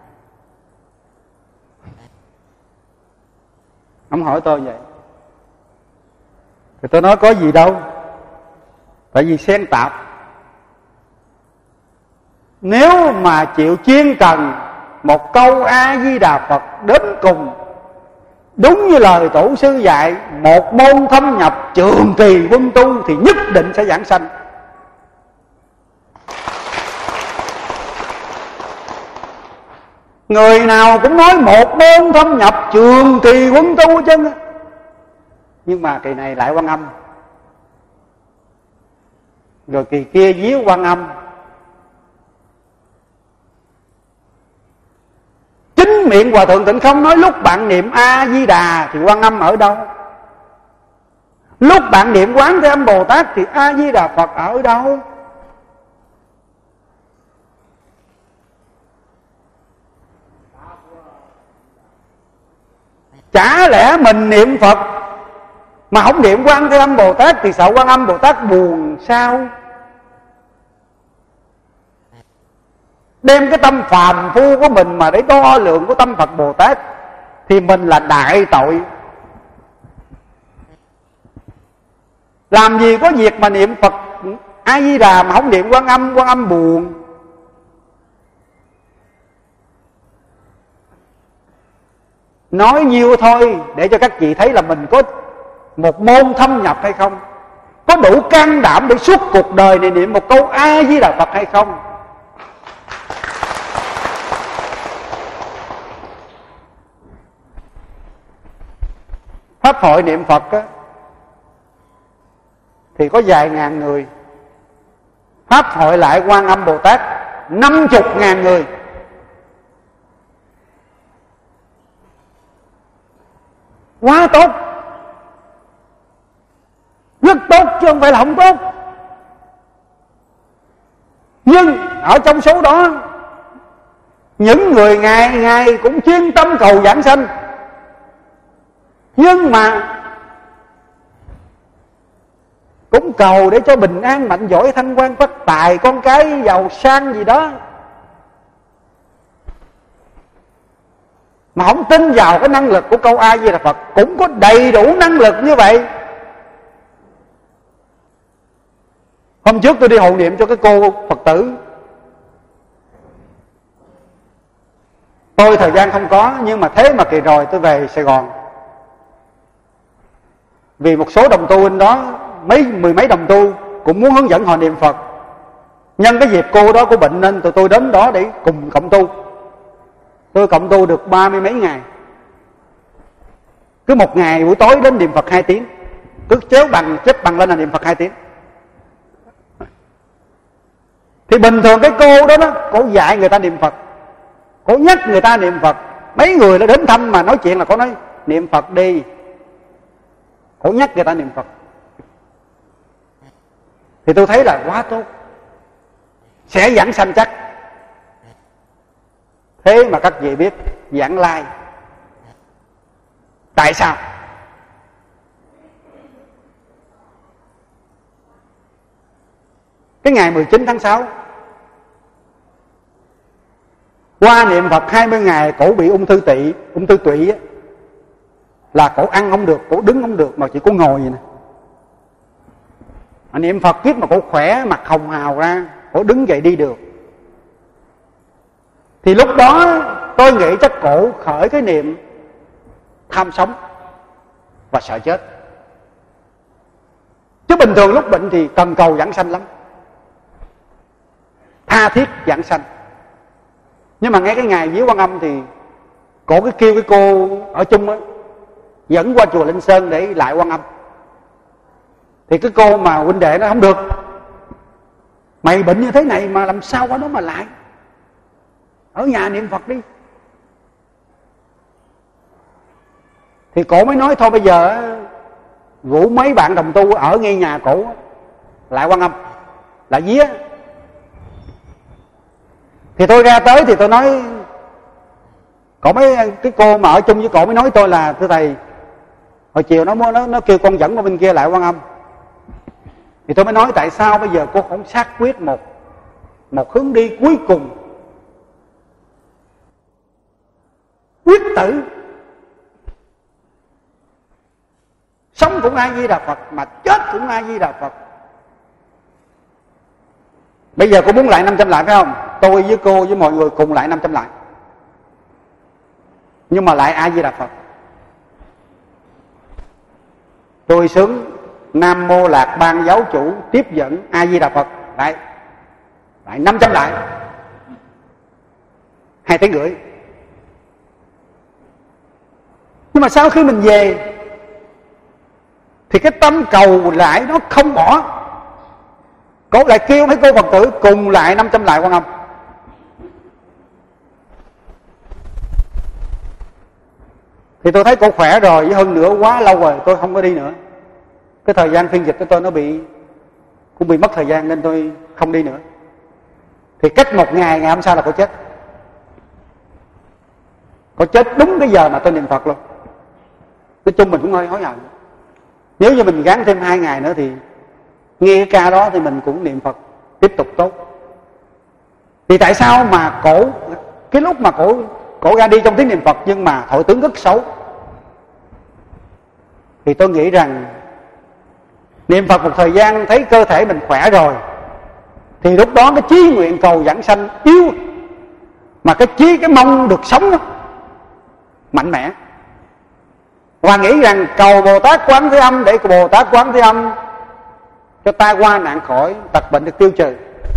Ông hỏi tôi vậy. Thì tôi nói có gì đâu, tại vì xen tạp. Nếu mà chịu chuyên cần một câu A Di Đà Phật đến cùng, đúng như lời tổ sư dạy, một môn thâm nhập trường kỳ quân tu thì nhất định sẽ giảng sanh. Người nào cũng nói một môn thâm nhập trường kỳ quân tu chứ. Nhưng mà kỳ này lại Quan Âm, rồi kỳ kia díu Quan Âm. Chính miệng Hòa Thượng Tịnh Không nói lúc bạn niệm A Di Đà thì Quan Âm ở đâu? Lúc bạn niệm Quán Thế Âm Bồ Tát thì A Di Đà Phật ở đâu? Chả lẽ mình niệm Phật mà không niệm Quán Thế Âm Bồ Tát thì sợ Quan Âm Bồ Tát buồn sao? Đem cái tâm phàm phu của mình mà để đo lượng của tâm Phật Bồ Tát thì mình là đại tội. Làm gì có việc mà niệm Phật A Di Đà mà không niệm Quan Âm, Quan Âm buồn. Nói nhiêu thôi để cho các chị thấy là mình có một môn thâm nhập hay không, có đủ can đảm để suốt cuộc đời này niệm một câu A Di Đà Phật hay không. Pháp hội niệm Phật á, thì có vài ngàn người. Pháp hội lại Quan Âm Bồ Tát năm chục ngàn người. Quá tốt, rất tốt chứ không phải là không tốt. Nhưng ở trong số đó, những người ngày ngày cũng chuyên tâm cầu giảng sanh, nhưng mà cũng cầu để cho bình an, mạnh giỏi, thanh quan, phát tài, con cái giàu sang gì đó, mà không tin vào cái năng lực của câu A Di Đà Phật. Cũng có đầy đủ năng lực như vậy. Hôm trước tôi đi hộ niệm cho cái cô Phật tử. Tôi thời gian không có, nhưng mà thế mà kỳ rồi tôi về Sài Gòn, vì một số đồng tu bên đó, mấy mười mấy đồng tu cũng muốn hướng dẫn họ niệm Phật. Nhân cái dịp cô đó có bệnh nên tụi tôi đến đó để cùng cộng tu. Tôi cộng tu được ba mươi mấy ngày. Cứ một ngày buổi tối đến niệm Phật hai tiếng, cứ chéo bằng chép bằng lên là niệm Phật hai tiếng. Thì bình thường cái cô đó đó, cô dạy người ta niệm Phật, cô nhắc người ta niệm Phật. Mấy người nó đến thăm mà nói chuyện là cô nói niệm Phật đi. Cô nhắc người ta niệm Phật. Thì tôi thấy là quá tốt, sẽ giảng sanh chắc. Thế mà các vị biết giảng lai. Tại sao? Cái ngày mười chín tháng sáu, qua niệm Phật hai mươi ngày, cổ bị ung thư tỵ, ung thư tụy á, là cổ ăn không được, cổ đứng không được, mà chỉ có ngồi vậy nè. Mà niệm Phật kiếp mà cổ khỏe, mặt hồng hào ra, cổ đứng dậy đi được. Thì lúc đó tôi nghĩ chắc cổ khởi cái niệm tham sống và sợ chết. Chứ bình thường lúc bệnh thì cần cầu giảng sanh lắm, tha thiết giảng sanh. Nhưng mà ngay cái ngày viếng Quan Âm thì cổ cứ kêu cái cô ở chung á dẫn qua chùa Linh Sơn để lại Quan Âm. Thì cái cô mà huynh đệ nó không được, mày bệnh như thế này mà làm sao qua đó mà lại, ở nhà niệm Phật đi. Thì cổ mới nói thôi bây giờ rủ mấy bạn đồng tu ở ngay nhà cổ lại Quan Âm, lại vía. Thì tôi ra tới thì tôi nói, cổ mấy cái cô mà ở chung với cổ mới nói tôi là thưa thầy, hồi chiều nó nó nó kêu con dẫn qua bên kia lại Quan Âm. Thì tôi mới nói tại sao bây giờ cô không xác quyết một một hướng đi cuối cùng, quyết tử. Sống cũng A Di Đà Phật, mà chết cũng A Di Đà Phật. Bây giờ cô muốn lại năm trăm lại phải không? Tôi với cô với mọi người cùng lại năm trăm lại, nhưng mà lại A Di Đà Phật. Tôi sướng Nam Mô Lạc Ban Giáo Chủ tiếp dẫn A Di Đà Phật. Lại lại năm trăm lại, hai tiếng rưỡi. Nhưng mà sau khi mình về thì cái tâm cầu lại nó không bỏ. Cô lại kêu mấy cô Phật tử cùng lại năm trăm lại Quan Âm. Thì tôi thấy cô khỏe rồi, với hơn nữa quá lâu rồi tôi không có đi nữa. cái thời gian phiên dịch của tôi nó bị cũng bị mất thời gian nên tôi không đi nữa. Thì cách một ngày, ngày hôm sau là cô chết. Cô chết đúng cái giờ mà tôi niệm Phật luôn. Nói chung mình cũng hơi hối hận. Nếu như mình gắng thêm hai ngày nữa thì nghe cái ca đó thì mình cũng niệm Phật tiếp tục tốt. Thì tại sao mà cổ cái lúc mà cổ cổ ra đi trong tiếng niệm Phật nhưng mà hội tướng rất xấu? Thì tôi nghĩ rằng niệm Phật một thời gian thấy cơ thể mình khỏe rồi thì lúc đó cái chí nguyện cầu vãng sanh yếu, mà cái chí cái mong được sống đó, mạnh mẽ. Và nghĩ rằng cầu Bồ Tát Quán Thế Âm để Bồ Tát Quán Thế Âm cho tai qua nạn khỏi, tật bệnh được tiêu trừ.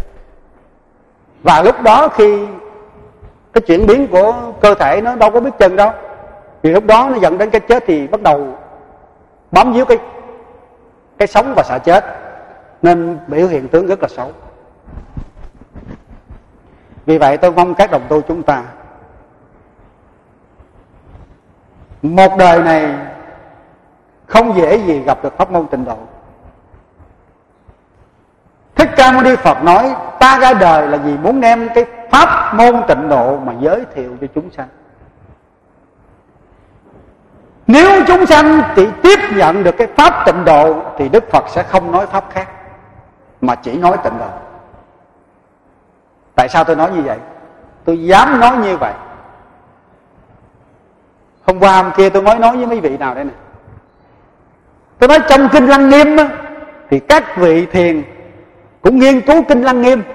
Và lúc đó khi cái chuyển biến của cơ thể nó đâu có biết chừng đâu, thì lúc đó nó dẫn đến cái chết thì bắt đầu bám víu cái cái sống và sợ chết, nên biểu hiện tướng rất là xấu. Vì vậy tôi mong các đồng tu chúng ta một đời này không dễ gì gặp được pháp môn tịnh độ. Thích Ca Mâu Ni Phật nói ta ra đời là vì muốn đem cái pháp môn tịnh độ mà giới thiệu cho chúng sanh. Nếu chúng sanh chỉ tiếp nhận được cái pháp tịnh độ thì Đức Phật sẽ không nói pháp khác mà chỉ nói tịnh độ. Tại sao tôi nói như vậy? Tôi dám nói như vậy. Hôm qua hôm kia tôi mới nói với mấy vị nào đây nè. Tôi nói trong Kinh Lăng Nghiêm á, thì các vị thiền cũng nghiên cứu Kinh Lăng Nghiêm.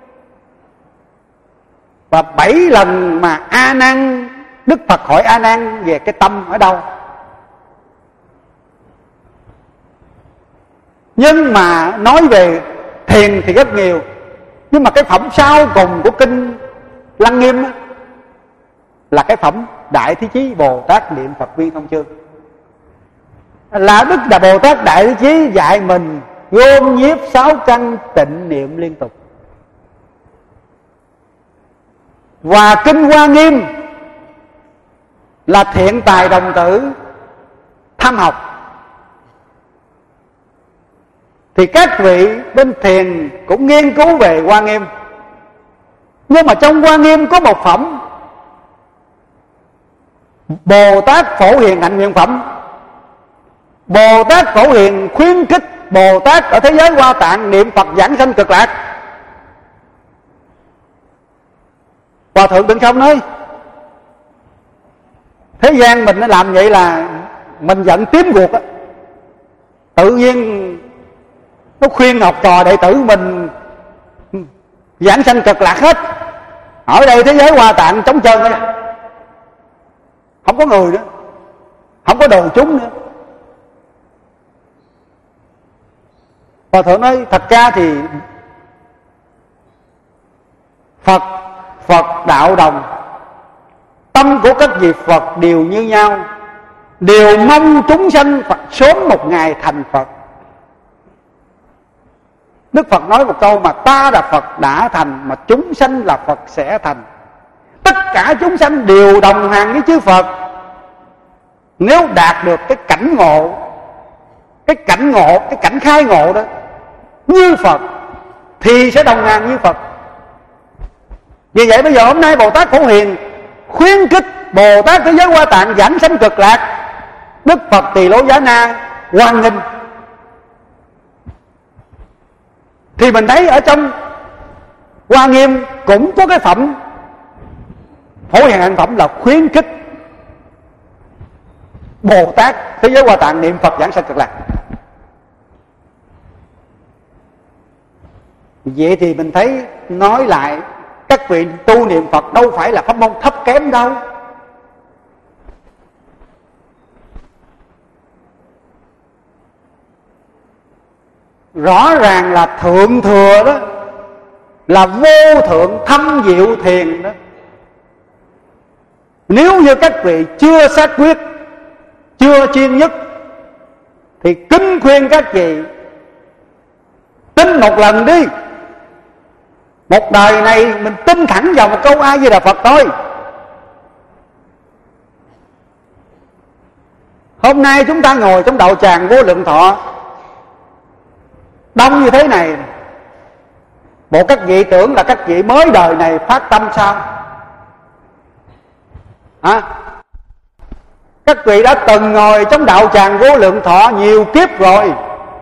Và bảy lần mà A Nan, Đức Phật hỏi A Nan về cái tâm ở đâu. Nhưng mà nói về thiền thì rất nhiều. Nhưng mà cái phẩm sau cùng của Kinh Lăng Nghiêm á, là cái phẩm Đại Thế Chí Bồ Tát Niệm Phật Viên Thông Chương. Là Đức Đà Bồ Tát Đại Thế Chí dạy mình gom nhiếp sáu căn tịnh niệm liên tục. Và Kinh Hoa Nghiêm là thiện tài đồng tử tham học. Thì các vị bên thiền cũng nghiên cứu về Hoa Nghiêm. Nhưng mà trong Hoa Nghiêm có một phẩm Bồ Tát Phổ Hiền Hạnh Nguyện Phẩm. Bồ Tát Phổ Hiền khuyến khích Bồ Tát ở thế giới Hoa Tạng niệm Phật giảng sanh cực lạc. Hòa Thượng Tịnh Không nói thế gian mình nó làm vậy là mình giận tím ruột á. Tự nhiên nó khuyên học trò đệ tử mình giảng sanh cực lạc hết. Ở đây thế giới Hoa Tạng trống trơn đấy, không có người nữa, không có đồ chúng nữa. Hòa Thượng nói thật ra thì Phật Phật đạo đồng, tâm của các vị Phật đều như nhau, đều mong chúng sanh Phật sớm một ngày thành Phật. Đức Phật nói một câu mà ta là Phật đã thành, mà chúng sanh là Phật sẽ thành. Tất cả chúng sanh đều đồng hành với chư Phật. Nếu đạt được cái cảnh ngộ, cái cảnh ngộ, cái cảnh khai ngộ đó như Phật thì sẽ đồng hành như Phật. Vì vậy bây giờ hôm nay Bồ Tát Phổ Hiền khuyến khích Bồ Tát thế giới Hoa Tạng giảng sanh cực lạc, Đức Phật Tỳ Lô Giá Na hoan nghênh. Thì mình thấy ở trong Hoa Nghiêm cũng có cái phẩm Phổ Hiền Hạnh Phẩm là khuyến khích Bồ Tát thế giới Hoa Tạng niệm Phật giảng sanh cực lạc. Vậy thì mình thấy nói lại các vị tu niệm Phật đâu phải là pháp môn thấp kém đâu. Rõ ràng là thượng thừa đó, là vô thượng thâm diệu thiền đó. Nếu như các vị chưa xác quyết, chưa chuyên nhất thì kính khuyên các vị tin một lần đi. Một đời này mình tin thẳng vào một câu A Di Đà Phật thôi. Hôm nay chúng ta ngồi trong đạo tràng Vô Lượng Thọ, đông như thế này, bộ các vị tưởng là các vị mới đời này phát tâm sao? À, các vị đã từng ngồi trong đạo tràng Vô Lượng Thọ nhiều kiếp rồi,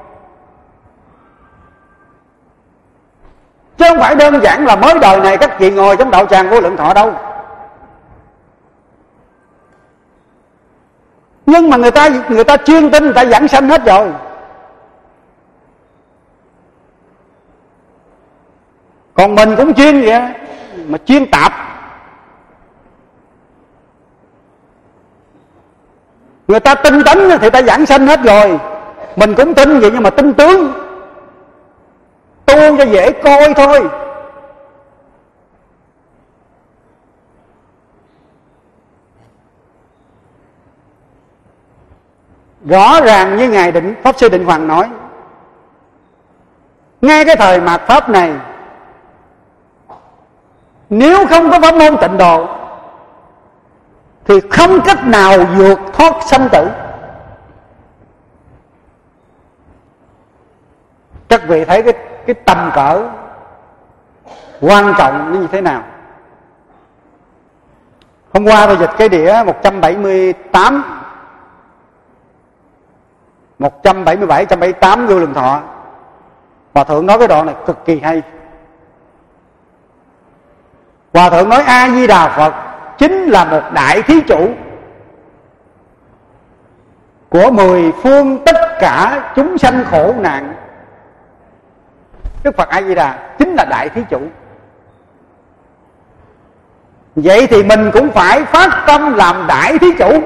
chứ không phải đơn giản là mới đời này các vị ngồi trong đạo tràng Vô Lượng Thọ đâu. Nhưng mà người ta người ta chuyên tin, người ta giảng sanh hết rồi. Còn mình cũng chuyên vậy, mà chuyên tạp. Người ta tin tánh thì ta giảng sanh hết rồi, mình cũng tin vậy nhưng mà tin tướng, tu cho dễ coi thôi. Rõ ràng như Ngài Định Pháp Sư Định Hoàng nói, ngay cái thời mạt Pháp này, nếu không có pháp môn Tịnh Độ thì không cách nào vượt thoát sanh tử. Các vị thấy cái, cái tầm cỡ quan trọng như thế nào. Hôm qua tôi dịch cái đĩa một trăm bảy mươi tám, một trăm bảy mươi bảy, một trăm bảy mươi tám Vô Lượng Thọ. Hòa Thượng nói cái đoạn này cực kỳ hay. Hòa Thượng nói A Di Đà Phật chính là một đại thí chủ của mười phương tất cả chúng sanh khổ nạn. Đức Phật A Di Đà chính là đại thí chủ. Vậy thì mình cũng phải phát tâm làm đại thí chủ.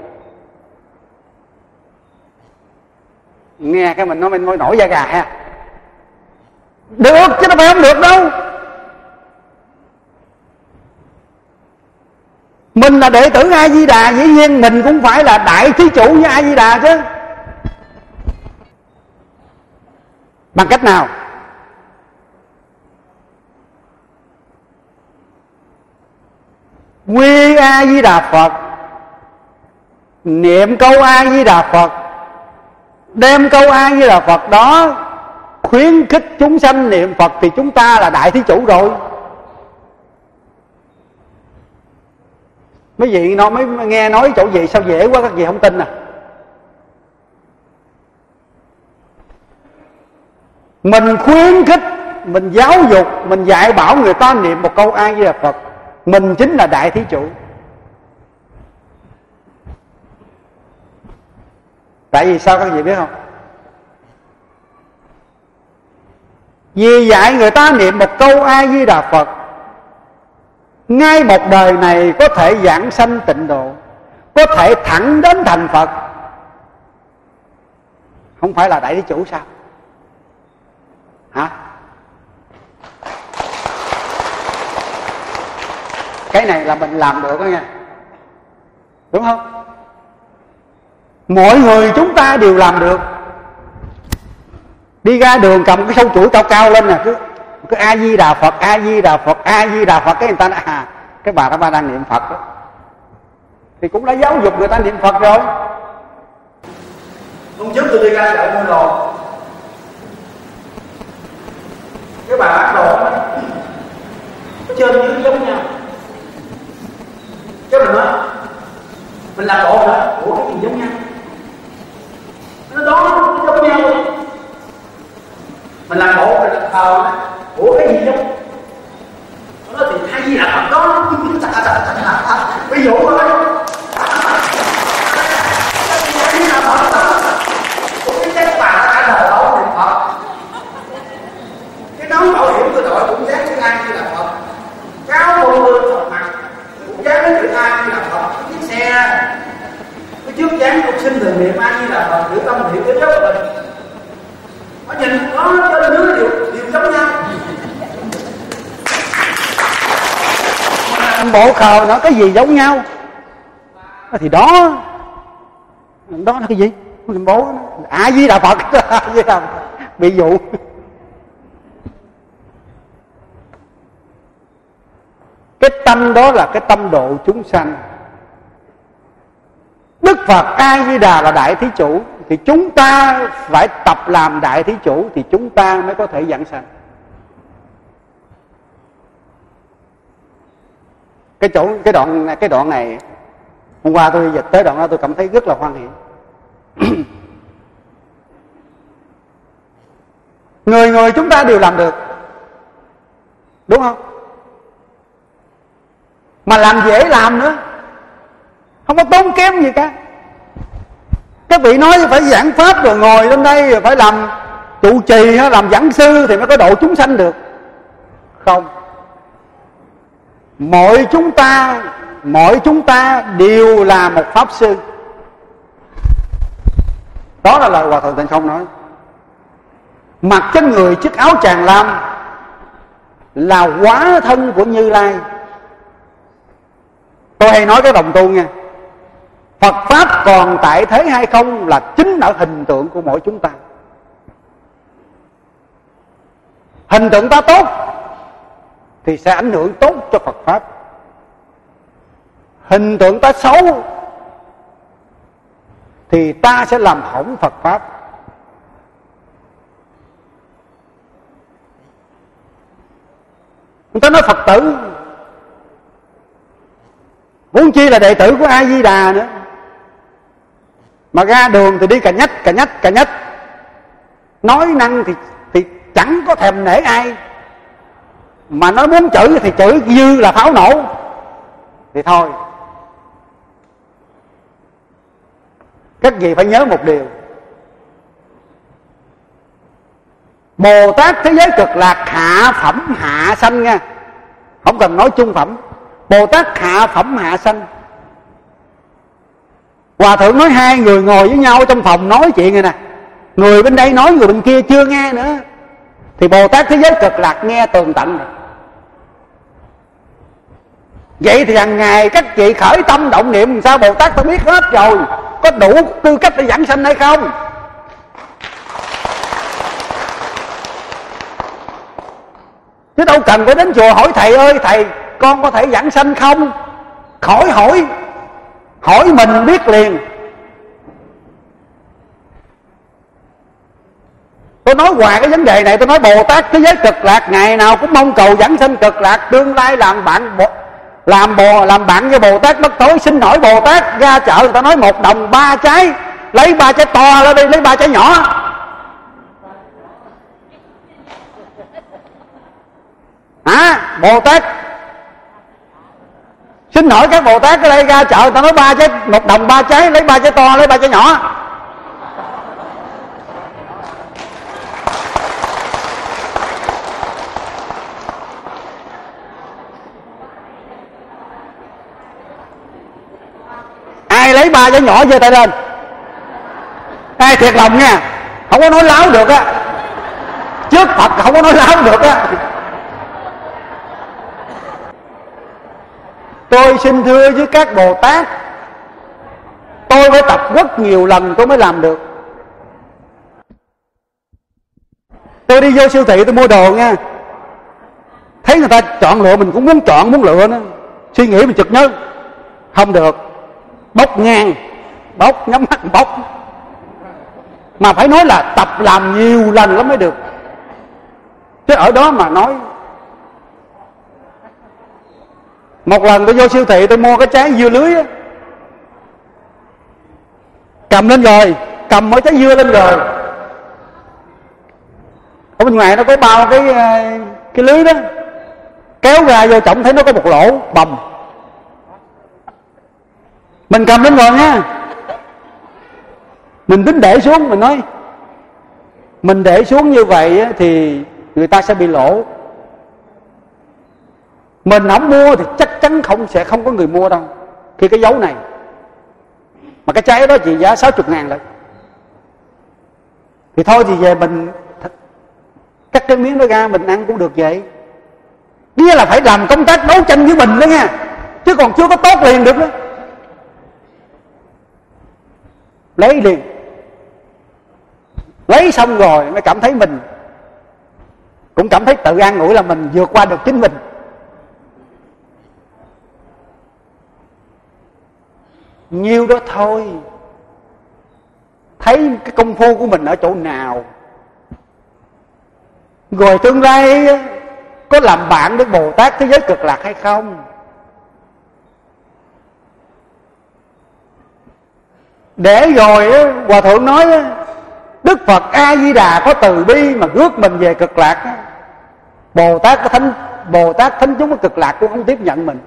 Nghe cái mình nói mình nổi da gà ha. Được chứ nó phải không được đâu. Mình là đệ tử A Di Đà, dĩ nhiên mình cũng phải là đại thí chủ với A Di Đà chứ. Bằng cách nào? Quy A Di Đà Phật, niệm câu A Di Đà Phật, đem câu A Di Đà Phật đó khuyến khích chúng sanh niệm Phật, thì chúng ta là đại thí chủ rồi. Mấy vị nó mới nghe nói chỗ gì sao dễ quá, các vị không tin à? Mình khuyến khích, mình giáo dục, mình dạy bảo người ta niệm một câu A Di Đà Phật, mình chính là đại thí chủ. Tại vì sao các vị biết không? Vì dạy người ta niệm một câu A Di Đà Phật, ngay một đời này có thể giảng sanh Tịnh Độ, có thể thẳng đến thành Phật. Không phải là đại thí chủ sao? Hả? Cái này là mình làm được đó nha, đúng không? Mọi người chúng ta đều làm được. Đi ra đường cầm cái sâu chuỗi cao cao lên nè, cứ cứ A Di Đà Phật, A Di Đà Phật, A Di Đà Phật, cái người ta nói à, cái bà đó bà đang niệm Phật đó, thì cũng đã giáo dục người ta niệm Phật rồi. Hôm trước tôi đi ra chợ mua đồ, cái bà bán đồ đó, trên dưới giống nhau. Cái mình nói mình làm bộ hả? Ủa cái gì giống nhau? Nó đó nó giống nhau rồi. Mình làm bộ mình làm thờ. Ủa cái gì giống? Nó nói thì hay gì là Phật đó. Ví dụ thôi. Hay gì là Phật đó. Ủa cái chết bà đã đời đổ niệm Phật. Cái nón bảo hiểm tôi đội cũng dán cái ai như là Phật. Cáo vô lương Phật mặt cũng dán cái chữ ai như là Phật. Chiếc xe cái trước dán học sinh thường niệm ai như là Phật, giữ tâm niệm cái dấu của mình. Nó nhìn nó trên nước đều, đều giống nhau. Bộ khờ nó cái gì giống nhau? Thì đó, đó là cái gì? Bố A Di Đà Phật, A Di Đà Phật. Bị dụ. Cái tâm đó là cái tâm độ chúng sanh. Đức Phật A Di Đà là đại thí chủ, thì chúng ta phải tập làm đại thí chủ, thì chúng ta mới có thể giảng sanh. Cái chỗ cái đoạn cái đoạn này hôm qua tôi dịch tới đoạn đó tôi cảm thấy rất là hoan hỷ. Người người chúng ta đều làm được, đúng không? Mà làm dễ làm nữa, không có tốn kém gì cả. Các vị nói phải giảng pháp rồi ngồi lên đây rồi phải làm trụ trì hay làm giảng sư thì mới có độ chúng sanh được. Không. Mỗi chúng ta Mỗi chúng ta đều là một pháp sư. Đó là lời Hòa Thượng Tịnh Không nói. Mặc trên người chiếc áo tràng lam là hóa thân của Như Lai. Tôi hay nói cái đồng tu nha, Phật Pháp còn tại thế hay không là chính ở hình tượng của mỗi chúng ta. Hình tượng ta tốt thì sẽ ảnh hưởng tốt cho Phật Pháp. Hình tượng ta xấu thì ta sẽ làm hỏng Phật Pháp. Người ta nói Phật tử, huống chi là đệ tử của A Di Đà nữa, mà ra đường thì đi cà nhách cà nhách cà nhách, nói năng thì thì chẳng có thèm nể ai, mà nói muốn chửi thì chửi như là pháo nổ thì thôi. Các vị phải nhớ một điều, Bồ Tát thế giới cực lạc hạ phẩm hạ sanh nha, không cần nói trung phẩm. Bồ Tát hạ phẩm hạ sanh. Hòa Thượng nói hai người ngồi với nhau trong phòng nói chuyện này nè, người bên đây nói người bên kia chưa nghe nữa, thì Bồ Tát thế giới cực lạc nghe tường tận rồi. Vậy thì hàng ngày các vị khởi tâm động niệm làm sao Bồ Tát ta biết hết rồi, có đủ tư cách để giảng sanh hay không? Chứ đâu cần phải đến chùa hỏi thầy ơi thầy con có thể giảng sanh không? Khỏi hỏi, hỏi mình biết liền. Tôi nói hoài cái vấn đề này, tôi nói Bồ Tát thế giới cực lạc ngày nào cũng mong cầu giảng sanh cực lạc, tương lai làm bạn làm bồ làm bạn với Bồ Tát bất tối. Xin hỏi Bồ Tát ra chợ người ta nói một đồng ba trái, lấy ba trái to ra đi, lấy ba trái nhỏ. À, Bồ Tát xin hỏi các Bồ Tát ở đây ra chợ người ta nói ba trái, một đồng ba trái, lấy ba trái to, lấy ba trái nhỏ. Ai lấy ba trái nhỏ giơ tay lên. Ai thiệt lòng nha, không có nói láo được á, trước Phật không có nói láo được á. Tôi xin thưa với các Bồ Tát, tôi phải tập rất nhiều lần tôi mới làm được. Tôi đi vô siêu thị tôi mua đồ nha, thấy người ta chọn lựa mình cũng muốn chọn muốn lựa nữa, suy nghĩ mình chực nhớ không được, bóc ngang bóc, nhắm mắt bóc. Mà phải nói là tập làm nhiều lần lắm mới được, chứ ở đó mà nói. Một lần tôi vô siêu thị tôi mua cái trái dưa lưới á, cầm lên rồi, cầm mỗi trái dưa lên rồi, ở bên ngoài nó có bao cái cái lưới đó, kéo ra vô trọng thấy nó có một lỗ bầm. Mình cầm lên rồi nha, mình tính để xuống, mình nói mình để xuống như vậy thì người ta sẽ bị lỗ. Mình không mua thì chắc chắn không sẽ không có người mua đâu khi cái dấu này. Mà cái trái đó chỉ giá sáu mươi ngàn lại. Thì thôi thì về mình cắt cái miếng đó ra mình ăn cũng được vậy. Nghĩa là phải làm công tác đấu tranh với mình đó nha, chứ còn chưa có tốt liền được đó. Lấy liền, lấy xong rồi mới cảm thấy mình cũng cảm thấy tự an ủi là mình vượt qua được chính mình. Nhiêu đó thôi, thấy cái công phu của mình ở chỗ nào, rồi tương lai có làm bạn với Bồ Tát thế giới cực lạc hay không. Để rồi Hòa Thượng nói Đức Phật A Di Đà có từ bi mà rước mình về cực lạc, Bồ Tát có thánh Bồ Tát thánh chúng ở cực lạc cũng không tiếp nhận mình.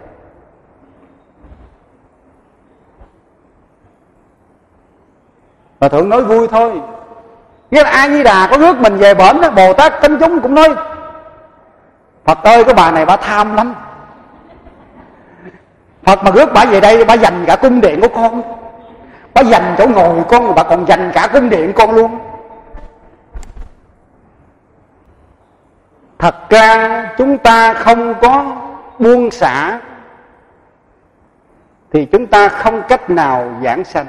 Hòa Thượng nói vui thôi, nghĩa là A Di Đà có rước mình về bển đó, Bồ Tát thánh chúng cũng nói Phật ơi cái bà này bà tham lắm, Phật mà rước bà về đây bà dành cả cung điện của con, bà dành chỗ ngồi con, bà còn dành cả cung điện con luôn. Thật ra chúng ta không có buông xả thì chúng ta không cách nào giảng sanh.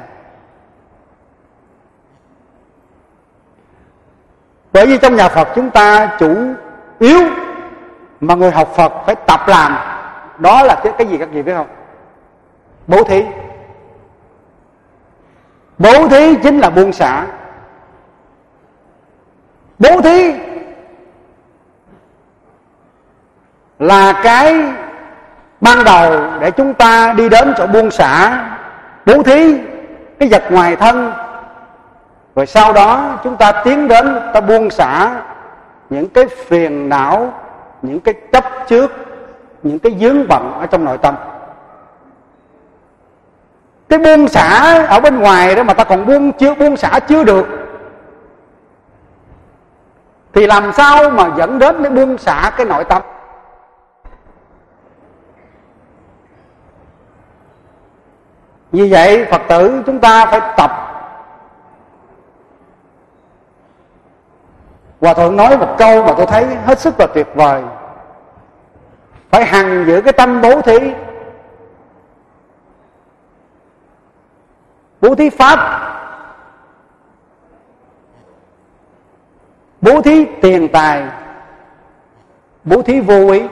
Bởi vì trong nhà Phật chúng ta chủ yếu mà người học Phật phải tập làm, đó là cái, cái gì các vị biết không? Bố thí. Bố thí chính là buông xả. Bố thí là cái ban đầu để chúng ta đi đến chỗ buông xả. Bố thí cái vật ngoài thân, rồi sau đó chúng ta tiến đến ta buông xả những cái phiền não, những cái chấp trước, những cái vướng bận ở trong nội tâm. Cái buông xả ở bên ngoài đó mà ta còn buông chưa buông xả chưa được, thì làm sao mà dẫn đến để buông xả cái nội tâm? Vì vậy Phật tử chúng ta phải tập. Hòa Thượng nói một câu mà tôi thấy hết sức là tuyệt vời: phải hằng giữ cái tâm bố thí. Bố thí pháp, bố thí tiền tài, bố thí vô ý.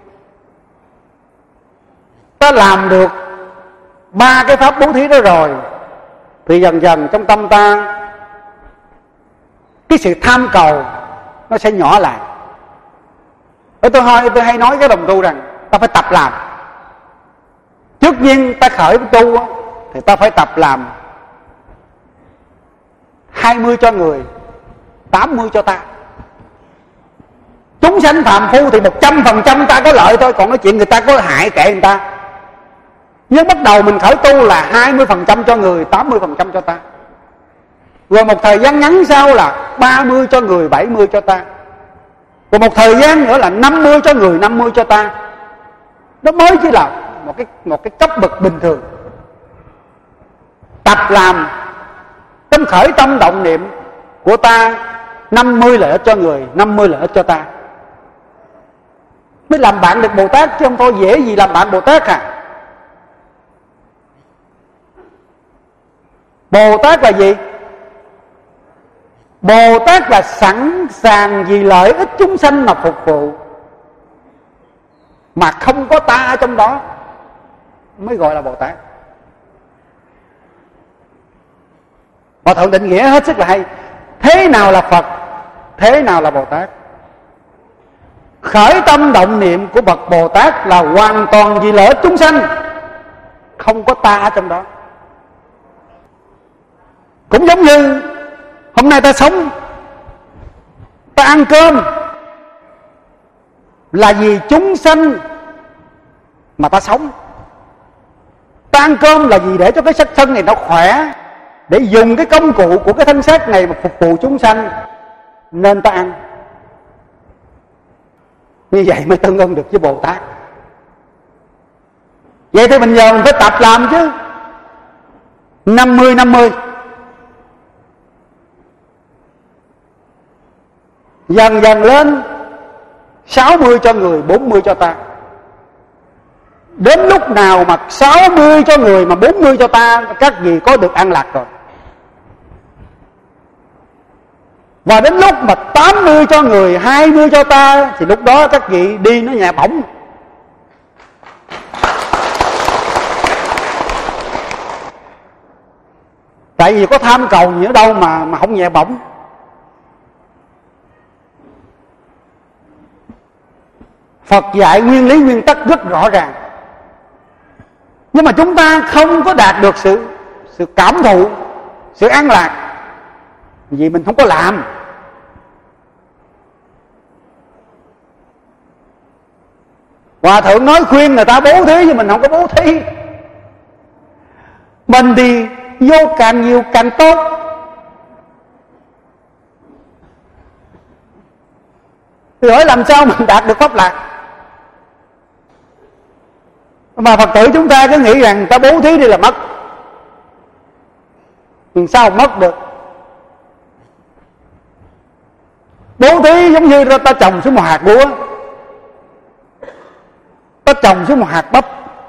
Ta làm được ba cái pháp bố thí đó rồi thì dần dần trong tâm ta cái sự tham cầu nó sẽ nhỏ lại. Tôi hay, tôi hay nói cái đồng tu rằng ta phải tập làm. Trước tiên ta khởi tu thì ta phải tập làm hai mươi cho người, tám mươi cho ta. Chúng sanh phàm phu thì một trăm phần trăm ta có lợi thôi, còn cái chuyện người ta có hại kệ người ta. Nhưng bắt đầu mình khởi tu là hai mươi phần trăm cho người, tám mươi phần trăm cho ta. Rồi một thời gian ngắn sau là ba mươi cho người, bảy mươi cho ta. Rồi một thời gian nữa là năm mươi cho người, năm mươi cho ta. Nó mới chỉ là một cái, một cái cấp bậc bình thường. Tập làm, tâm khởi tâm động niệm của ta năm mươi lợi ích cho người, năm mươi lợi ích cho ta, mới làm bạn được Bồ Tát, chứ không thôi dễ gì làm bạn Bồ Tát à. Bồ Tát là gì? Bồ Tát là sẵn sàng vì lợi ích chúng sanh mà phục vụ, mà không có ta ở trong đó mới gọi là Bồ Tát. Hòa Thượng định nghĩa hết sức là hay. Thế nào là Phật? Thế nào là Bồ Tát? Khởi tâm động niệm của bậc Bồ Tát là hoàn toàn vì lợi ích chúng sanh, không có ta ở trong đó. Cũng giống như hôm nay ta sống, ta ăn cơm là vì chúng sanh mà ta sống. Ta ăn cơm là vì để cho cái xác thân này nó khỏe, để dùng cái công cụ của cái thân xác này mà phục vụ chúng sanh, nên ta ăn. Như vậy mới tương ưng được với Bồ Tát. Vậy thì mình giờ mình phải tập làm chứ. năm mươi năm mươi. Dần dần lên sáu mươi cho người, bốn mươi cho ta. Đến lúc nào mà sáu mươi cho người mà bốn mươi cho ta, các vị có được an lạc rồi. Và đến lúc mà tám mươi cho người, hai mươi cho ta, thì lúc đó các vị đi nó nhẹ bổng. Tại vì có tham cầu gì ở đâu mà mà không nhẹ bỏng. Phật dạy nguyên lý nguyên tắc rất rõ ràng, nhưng mà chúng ta không có đạt được sự sự cảm thụ, sự an lạc, vì mình không có làm. Hòa thượng nói khuyên người ta bố thí, nhưng mình không có bố thí. Mình thì vô càng nhiều càng tốt. Thì hỏi làm sao mình đạt được pháp lạc? Mà Phật tử chúng ta cứ nghĩ rằng ta bố thí đi là mất. Nhưng sao mất được? Bố thí giống như ta trồng xuống một hạt lúa, ta trồng xuống một hạt bắp.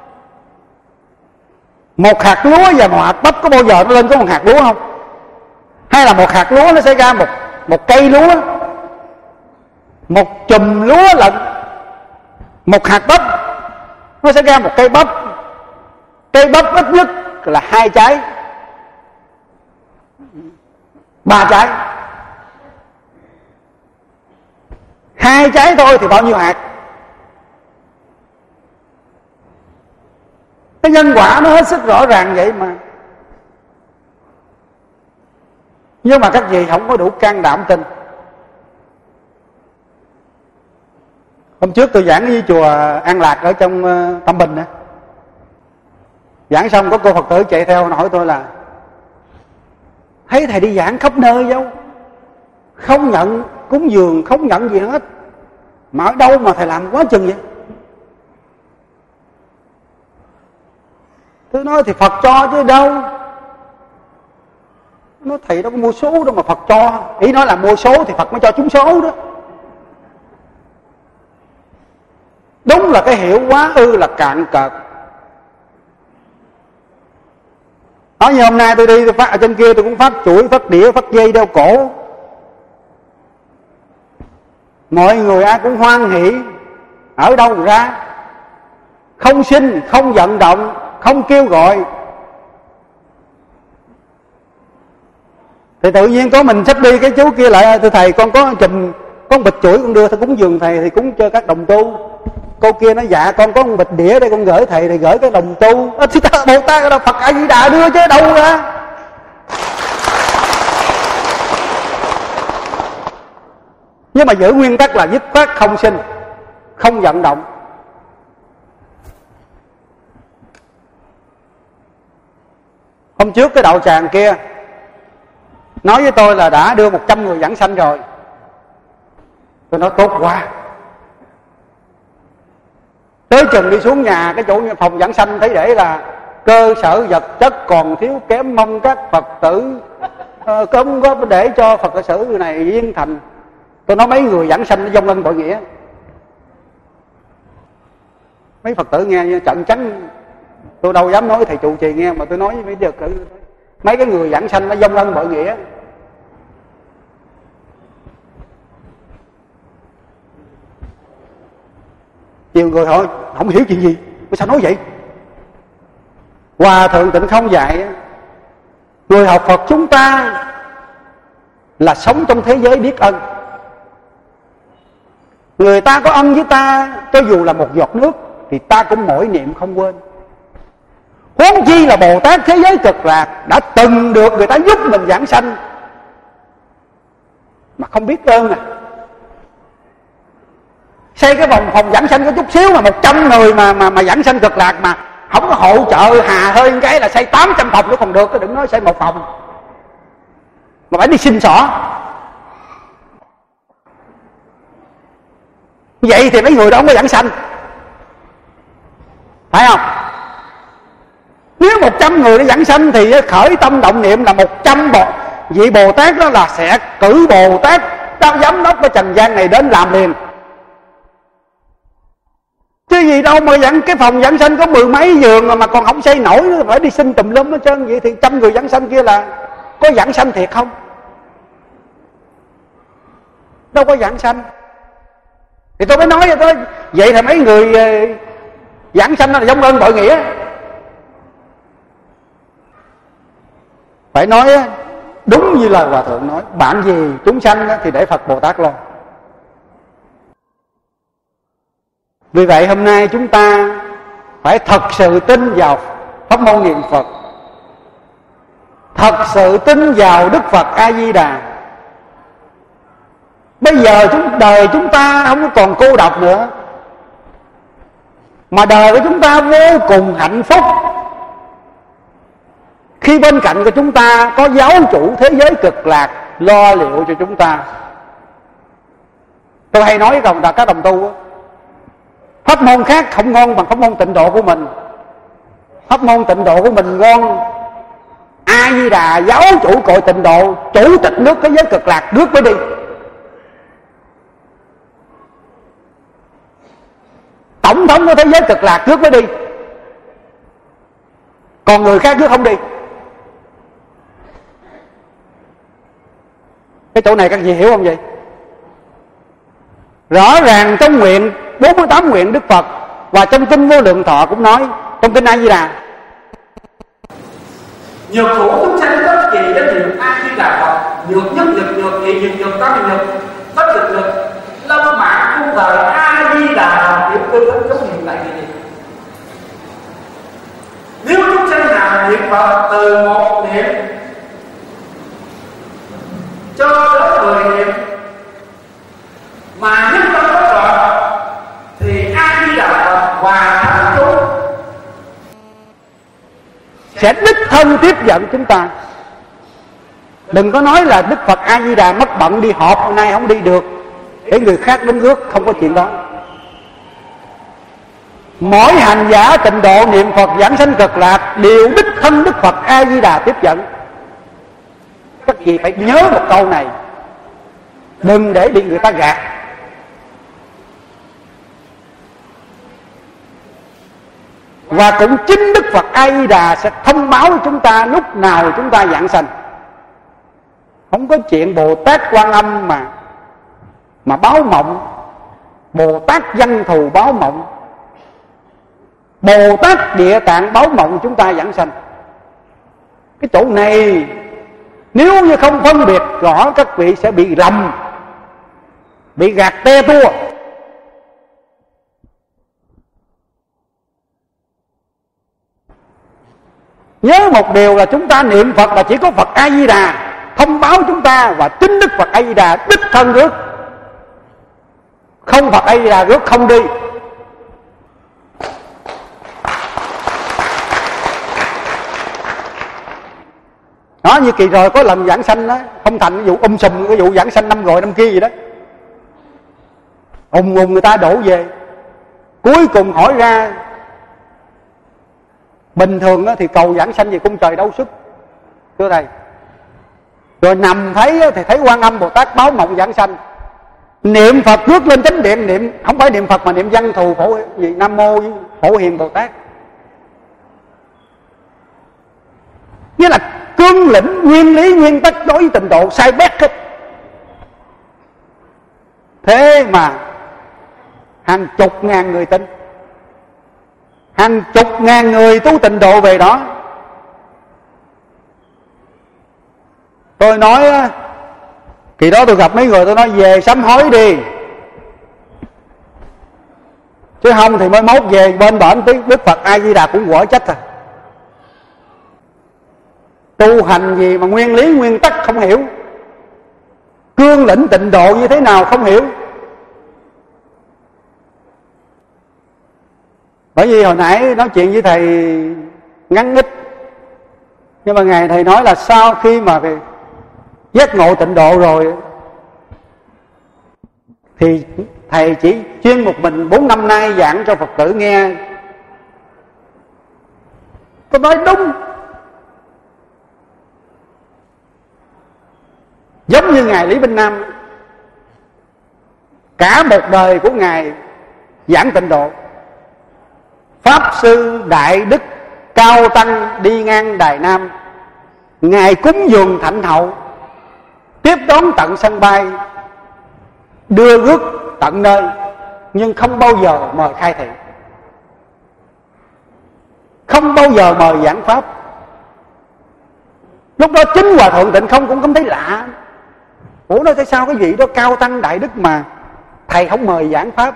Một hạt lúa và một hạt bắp có bao giờ nó lên có một hạt lúa không? Hay là một hạt lúa nó sẽ ra một một cây lúa, một chùm lúa lận. Một hạt bắp nó sẽ ra một cây bắp. Cây bắp ít nhất là hai trái, ba trái. Hai trái thôi thì bao nhiêu hạt? Cái nhân quả nó hết sức rõ ràng vậy mà. Nhưng mà các vị không có đủ can đảm tin. Hôm trước tôi giảng ở chùa An Lạc ở trong Tâm Bình đó. Giảng xong có cô Phật tử chạy theo hỏi tôi là: thấy thầy đi giảng khắp nơi đâu, không nhận cúng dường, không nhận gì hết, mà ở đâu mà thầy làm quá chừng vậy? Tôi nói thì Phật cho chứ đâu. Nói thầy đâu có mua số đâu mà Phật cho. Ý nói là mua số thì Phật mới cho trúng số đó. Đúng là cái hiểu quá ư là cạn cợt. Nói như hôm nay tôi đi tôi phát ở trên kia, tôi cũng phát chuỗi, phát đĩa, phát dây đeo cổ. Mọi người ai cũng hoan hỷ. Ở đâu ra? Không xin, không vận động, không kêu gọi, thì tự nhiên có mình xách đi. Cái chú kia lại: thưa thầy, con có chùm, có một bịch chuỗi con đưa thầy cúng dường thầy thì cúng cho các đồng tu. Cô kia nói: dạ con có một bịch đĩa đây con gửi thầy thì gửi cái đồng tu. À, thì ta Bồ Tát là Phật A Di Đà đưa chứ đâu ra. Nhưng mà giữ nguyên tắc là dứt khoát không xin, không vận động. Hôm trước cái đạo tràng kia nói với tôi là đã đưa một trăm người giảng sanh rồi. Tôi nói tốt quá. Tới chừng đi xuống nhà cái chỗ phòng giảng sanh thấy để là cơ sở vật chất còn thiếu kém, mong các Phật tử uh, cống góp để cho Phật tử sự này yên thành. Tôi nói mấy người giảng sanh nó vong ân bội nghĩa. Mấy Phật tử nghe trận trắng. Tôi đâu dám nói thầy trụ trì nghe, mà tôi nói với mấy Phật tử, mấy cái người giảng sanh nó vong ân bội nghĩa. Nhiều người hỏi không hiểu chuyện gì, sao nói vậy? Hòa Thượng Tịnh Không dạy người học Phật chúng ta là sống trong thế giới biết ân. Người ta có ân với ta, cho dù là một giọt nước thì ta cũng mỗi niệm không quên. Huống chi là Bồ Tát thế giới cực lạc đã từng được người ta giúp mình giảng sanh mà không biết ơn à. Xây cái phòng phòng giảng sanh có chút xíu mà một trăm người mà mà mà giảng sanh cực lạc mà không có hỗ trợ hà hơi cái là xây tám trăm phòng nữa còn được, đừng nói xây một phòng mà phải đi xin xỏ. Vậy thì mấy người đó không có giảng sanh, phải không? Nếu một trăm người để giảng sanh thì khởi tâm động niệm là một trăm bộ vị Bồ Tát đó là sẽ cử Bồ Tát đáo giám đốc ở trần gian này đến làm liền. Chứ gì đâu mà dẫn cái phòng giảng sanh có mười mấy giường mà, mà còn không xây nổi nữa, phải đi xin tùm lum hết trơn. Vậy thì trăm người giảng sanh kia là có giảng sanh thiệt không? Đâu có giảng sanh. Thì tôi mới nói cho tôi vậy thì mấy người giảng sanh là giống ơn bội nghĩa. phải nói đúng như lời Hòa Thượng nói, bạn gì chúng sanh thì để Phật Bồ Tát lo. Vì vậy hôm nay chúng ta phải thật sự tin vào pháp môn niệm Phật, thật sự tin vào Đức Phật A Di Đà. Bây giờ chúng đời chúng ta không còn cô độc nữa, mà đời của chúng ta vô cùng hạnh phúc khi bên cạnh của chúng ta có giáo chủ thế giới cực lạc lo liệu cho chúng ta. Tôi hay nói với đồng các đồng tu, pháp môn khác không ngon bằng pháp môn tịnh độ của mình. Pháp môn tịnh độ của mình ngon. A Di Đà giáo chủ cội tịnh độ, chủ tịch nước thế giới cực lạc rước mới đi. Tổng thống của thế giới cực lạc rước mới đi, còn người khác rước không đi. Cái chỗ này các vị hiểu không vậy? Rõ ràng trong nguyện bốn mươi tám nguyện Đức Phật và trong kinh Vô Lượng Thọ cũng nói, trong kinh A Di Đà, nhược thủ chúng sanh tất kỳ đến niệm A Di Đà Phật, nhược nhất nhược nhược thị nhược nhược tam nhược tất nhược nhược lâm mạng cung thời A Di Đà Phật, hiểu cư thánh chúng niệm lại gì? Nếu chúng sanh nào niệm Phật từ một niệm cho đến mười niệm mà nhất tâm bất loạn thì A Di Đà Phật và thánh chúng sẽ đích thân tiếp dẫn chúng ta. Đừng có nói là Đức Phật A Di Đà mất bận đi họp hôm nay không đi được, để người khác đến rước, không có chuyện đó. Mỗi hành giả tịnh độ niệm Phật giảng sanh cực lạc đều đích thân Đức Phật A Di Đà tiếp dẫn. Các vị phải nhớ một câu này, đừng để bị người ta gạt. Và cũng chính Đức Phật A Di Đà sẽ thông báo với chúng ta lúc nào chúng ta giảng sanh. Không có chuyện Bồ Tát Quan Âm mà mà báo mộng, Bồ Tát Văn Thù báo mộng, Bồ Tát Địa Tạng báo mộng chúng ta giảng sanh. Cái chỗ này nếu như không phân biệt rõ, các vị sẽ bị lầm, bị gạt te tua. Nhớ một điều là chúng ta niệm Phật là chỉ có Phật A Di Đà thông báo chúng ta, và chính Đức Phật A Di Đà đích thân rước. Không Phật A Di Đà rước không đi. Đó, như kỳ rồi có lần giảng sanh đó, không thành cái vụ um sùm, cái vụ giảng sanh năm rồi năm kia gì đó, ùng ùng người ta đổ về. Cuối cùng hỏi ra, bình thường thì cầu giảng sanh về cung trời đâu sức, thưa thầy. Rồi nằm thấy thì thấy Quan Âm Bồ Tát báo mộng giảng sanh. Niệm Phật rước lên chánh điện, niệm không phải niệm Phật mà niệm Văn Thù Phổ gì Nam Mô Phổ Hiền Bồ Tát. Nghĩa là cương lĩnh nguyên lý nguyên tắc đối với tịnh độ sai bét hết. Thế mà hàng chục ngàn người tin, hàng chục ngàn người tu tịnh độ về đó. Tôi nói kỳ đó tôi gặp mấy người, tôi nói về sám hối đi, chứ không thì mới mốt về bên bển tiếng Đức Phật A Di Đà cũng quở trách à. Tu hành gì mà nguyên lý nguyên tắc không hiểu, cương lĩnh tịnh độ như thế nào không hiểu. Bởi vì hồi nãy nói chuyện với thầy ngắn ít, nhưng mà ngài thầy nói là sau khi mà giác ngộ tịnh độ rồi thì thầy chỉ chuyên một mình bốn năm nay giảng cho Phật tử nghe. Tôi nói đúng, giống như ngài Lý Vinh Nam, cả một đời của ngài giảng tịnh độ. Pháp sư Đại Đức Cao Tăng đi ngang Đài Nam, ngài cúng dường thạnh hậu, tiếp đón tận sân bay, đưa rước tận nơi, nhưng không bao giờ mời khai thị, không bao giờ mời giảng pháp. Lúc đó chính Hòa Thượng Tịnh Không cũng cảm thấy lạ. Ủa nói tại sao cái vị đó cao tăng đại đức mà thầy không mời giảng pháp?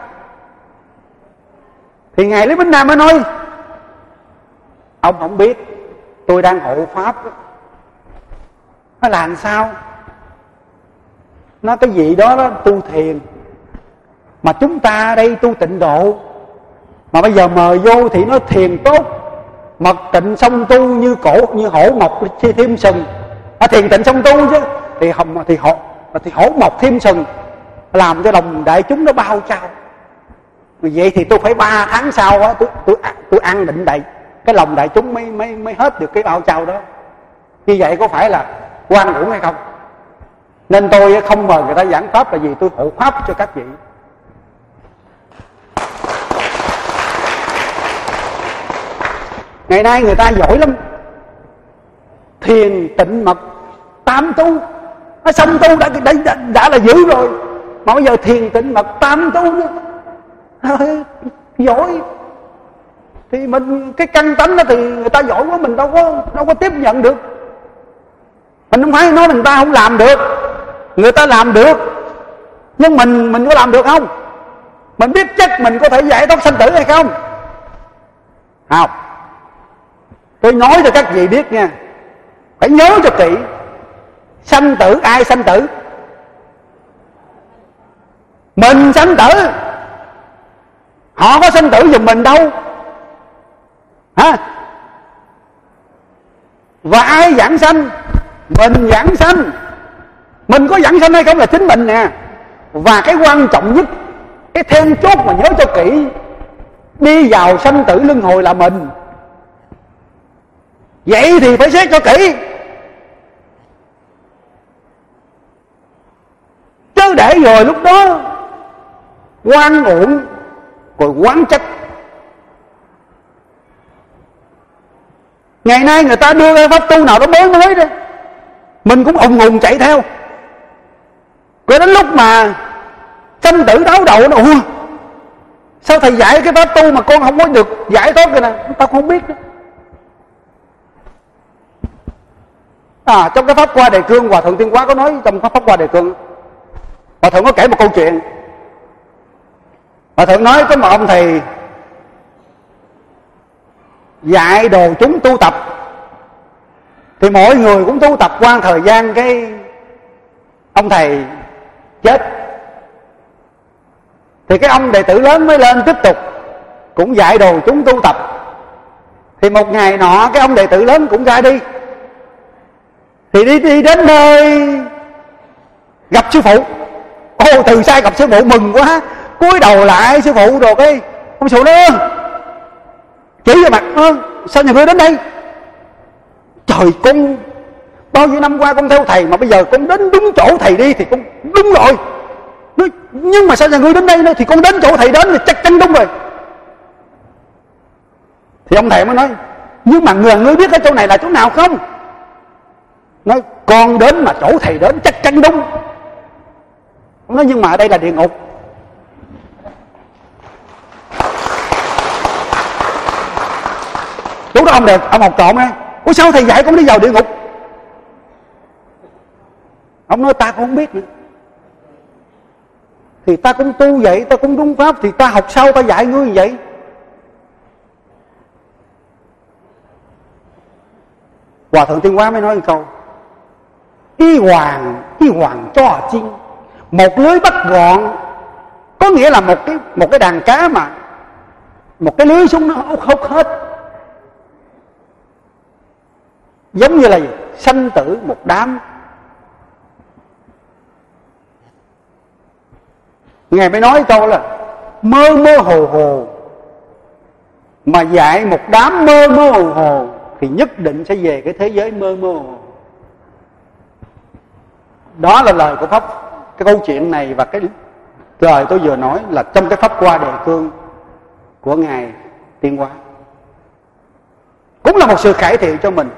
Thì Ngài Lý Bính Nam mới nói: ông không biết, tôi đang hộ pháp đó. Nó làm sao? Nó cái vị đó, đó tu thiền, mà chúng ta đây tu tịnh độ, mà bây giờ mời vô thì nó thiền tốt, mật tịnh song tu như cổ như hổ mọc thêm sừng. À, thiền tịnh song tu chứ thì hồng thì hổ thì hổ mọc thêm sừng, làm cho lòng đại chúng nó bao trao. Vậy thì tôi phải ba tháng sau á, tôi tôi tôi ăn định đậy cái lòng đại chúng mới mới mới hết được cái bao trao đó. Như vậy có phải là oan uổng hay không? Nên tôi không mời người ta giảng pháp là vì tôi hộ pháp cho các vị. Ngày nay người ta giỏi lắm, thiền tịnh mật tam tu, nó xong tu đã, đã, đã, đã là dữ rồi, mà bây giờ thiền tịnh mật tam tu nữa. Giỏi thì mình cái căn tánh đó thì người ta giỏi quá, mình đâu có đâu có tiếp nhận được. Mình không phải nói mình ta không làm được, người ta làm được, nhưng mình mình có làm được không? Mình biết chắc mình có thể giải thoát sanh tử hay không? Không. Tôi nói cho các vị biết nha, phải nhớ cho kỹ. Sanh tử, ai sanh tử? Mình sanh tử. Họ có sanh tử giùm mình đâu hả? Và ai giảng sanh? Mình giảng sanh. Mình có giảng sanh hay không là chính mình nè. Và cái quan trọng nhất, cái then chốt mà nhớ cho kỹ, đi vào sanh tử luân hồi là mình. Vậy thì phải xét cho kỹ, chứ để rồi lúc đó oan uổng rồi oán trách. Ngày nay người ta đưa ra pháp tu nào đó mới mới đó, mình cũng ùng ùng chạy theo. Rồi đến lúc mà sanh tử đáo đầu nó: ủa sao thầy dạy cái pháp tu mà con không có được giải thoát rồi nè? Tao không biết đó. À, trong cái pháp Qua Đề Cương, Hòa Thượng Tuyên Hóa có nói trong pháp pháp Qua Đề Cương, Hòa Thượng có kể một câu chuyện. Hòa Thượng nói có một ông thầy dạy đồ chúng tu tập, thì mọi người cũng tu tập qua thời gian, cái ông thầy chết, thì cái ông đệ tử lớn mới lên tiếp tục cũng dạy đồ chúng tu tập. Thì một ngày nọ cái ông đệ tử lớn cũng ra đi, thì đi đi đến nơi gặp sư phụ. Ô, từ xa gặp sư phụ mừng quá, cúi đầu lại sư phụ, rồi cái ông sư phụ nói: chỉ vào mặt: ơ, sao nhà ngươi đến đây? Trời, con bao nhiêu năm qua con theo thầy, mà bây giờ con đến đúng chỗ thầy đi thì con đúng rồi. Nói, nhưng mà sao nhà ngươi đến đây nữa? Thì con đến chỗ thầy đến thì chắc chắn đúng rồi. Thì ông thầy mới nói: nhưng mà người ngươi biết cái chỗ này là chỗ nào không? Nói: con đến mà chỗ thầy đến chắc chắn đúng. Ông nói: nhưng mà ở đây là địa ngục. Lúc đó ông đẹp, ông học trộm ấy: ủa sao thầy dạy con đi vào địa ngục? Ông nói: ta cũng không biết nữa. Thì ta cũng tu vậy, ta cũng đúng pháp, thì ta học sao ta dạy ngươi vậy? Hòa Thượng Tuyên Hóa mới nói một câu: y hoàng, y hoàng cho chinh, một lưới bắt gọn. Có nghĩa là một cái một cái đàn cá mà một cái lưới xuống nó hút, hút hết. Giống như là gì? Sanh tử một đám. Ngài mới nói câu là mơ mơ hồ hồ, mà dạy một đám mơ mơ hồ hồ thì nhất định sẽ về cái thế giới mơ mơ hồ. Đó là lời của pháp. Cái câu chuyện này và cái lời tôi vừa nói là trong cái pháp Qua Đề Cương của Ngài Tuyên Hóa, cũng là một sự khải thị cho mình.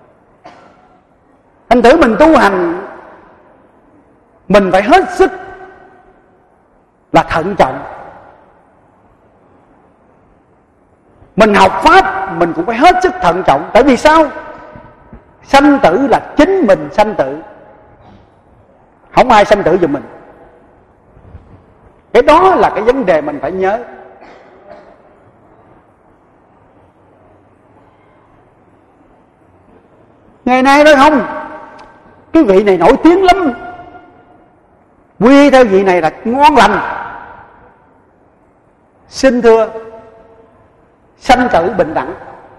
Thành thử mình tu hành, mình phải hết sức là thận trọng. Mình học pháp mình cũng phải hết sức thận trọng. Tại vì sao? Sanh tử là chính mình sanh tử, không ai sanh tử giùm mình. Cái đó là cái vấn đề mình phải nhớ. Ngày nay nói không, cái vị này nổi tiếng lắm, quy theo vị này là ngon lành. Xin thưa, sanh tử bình đẳng.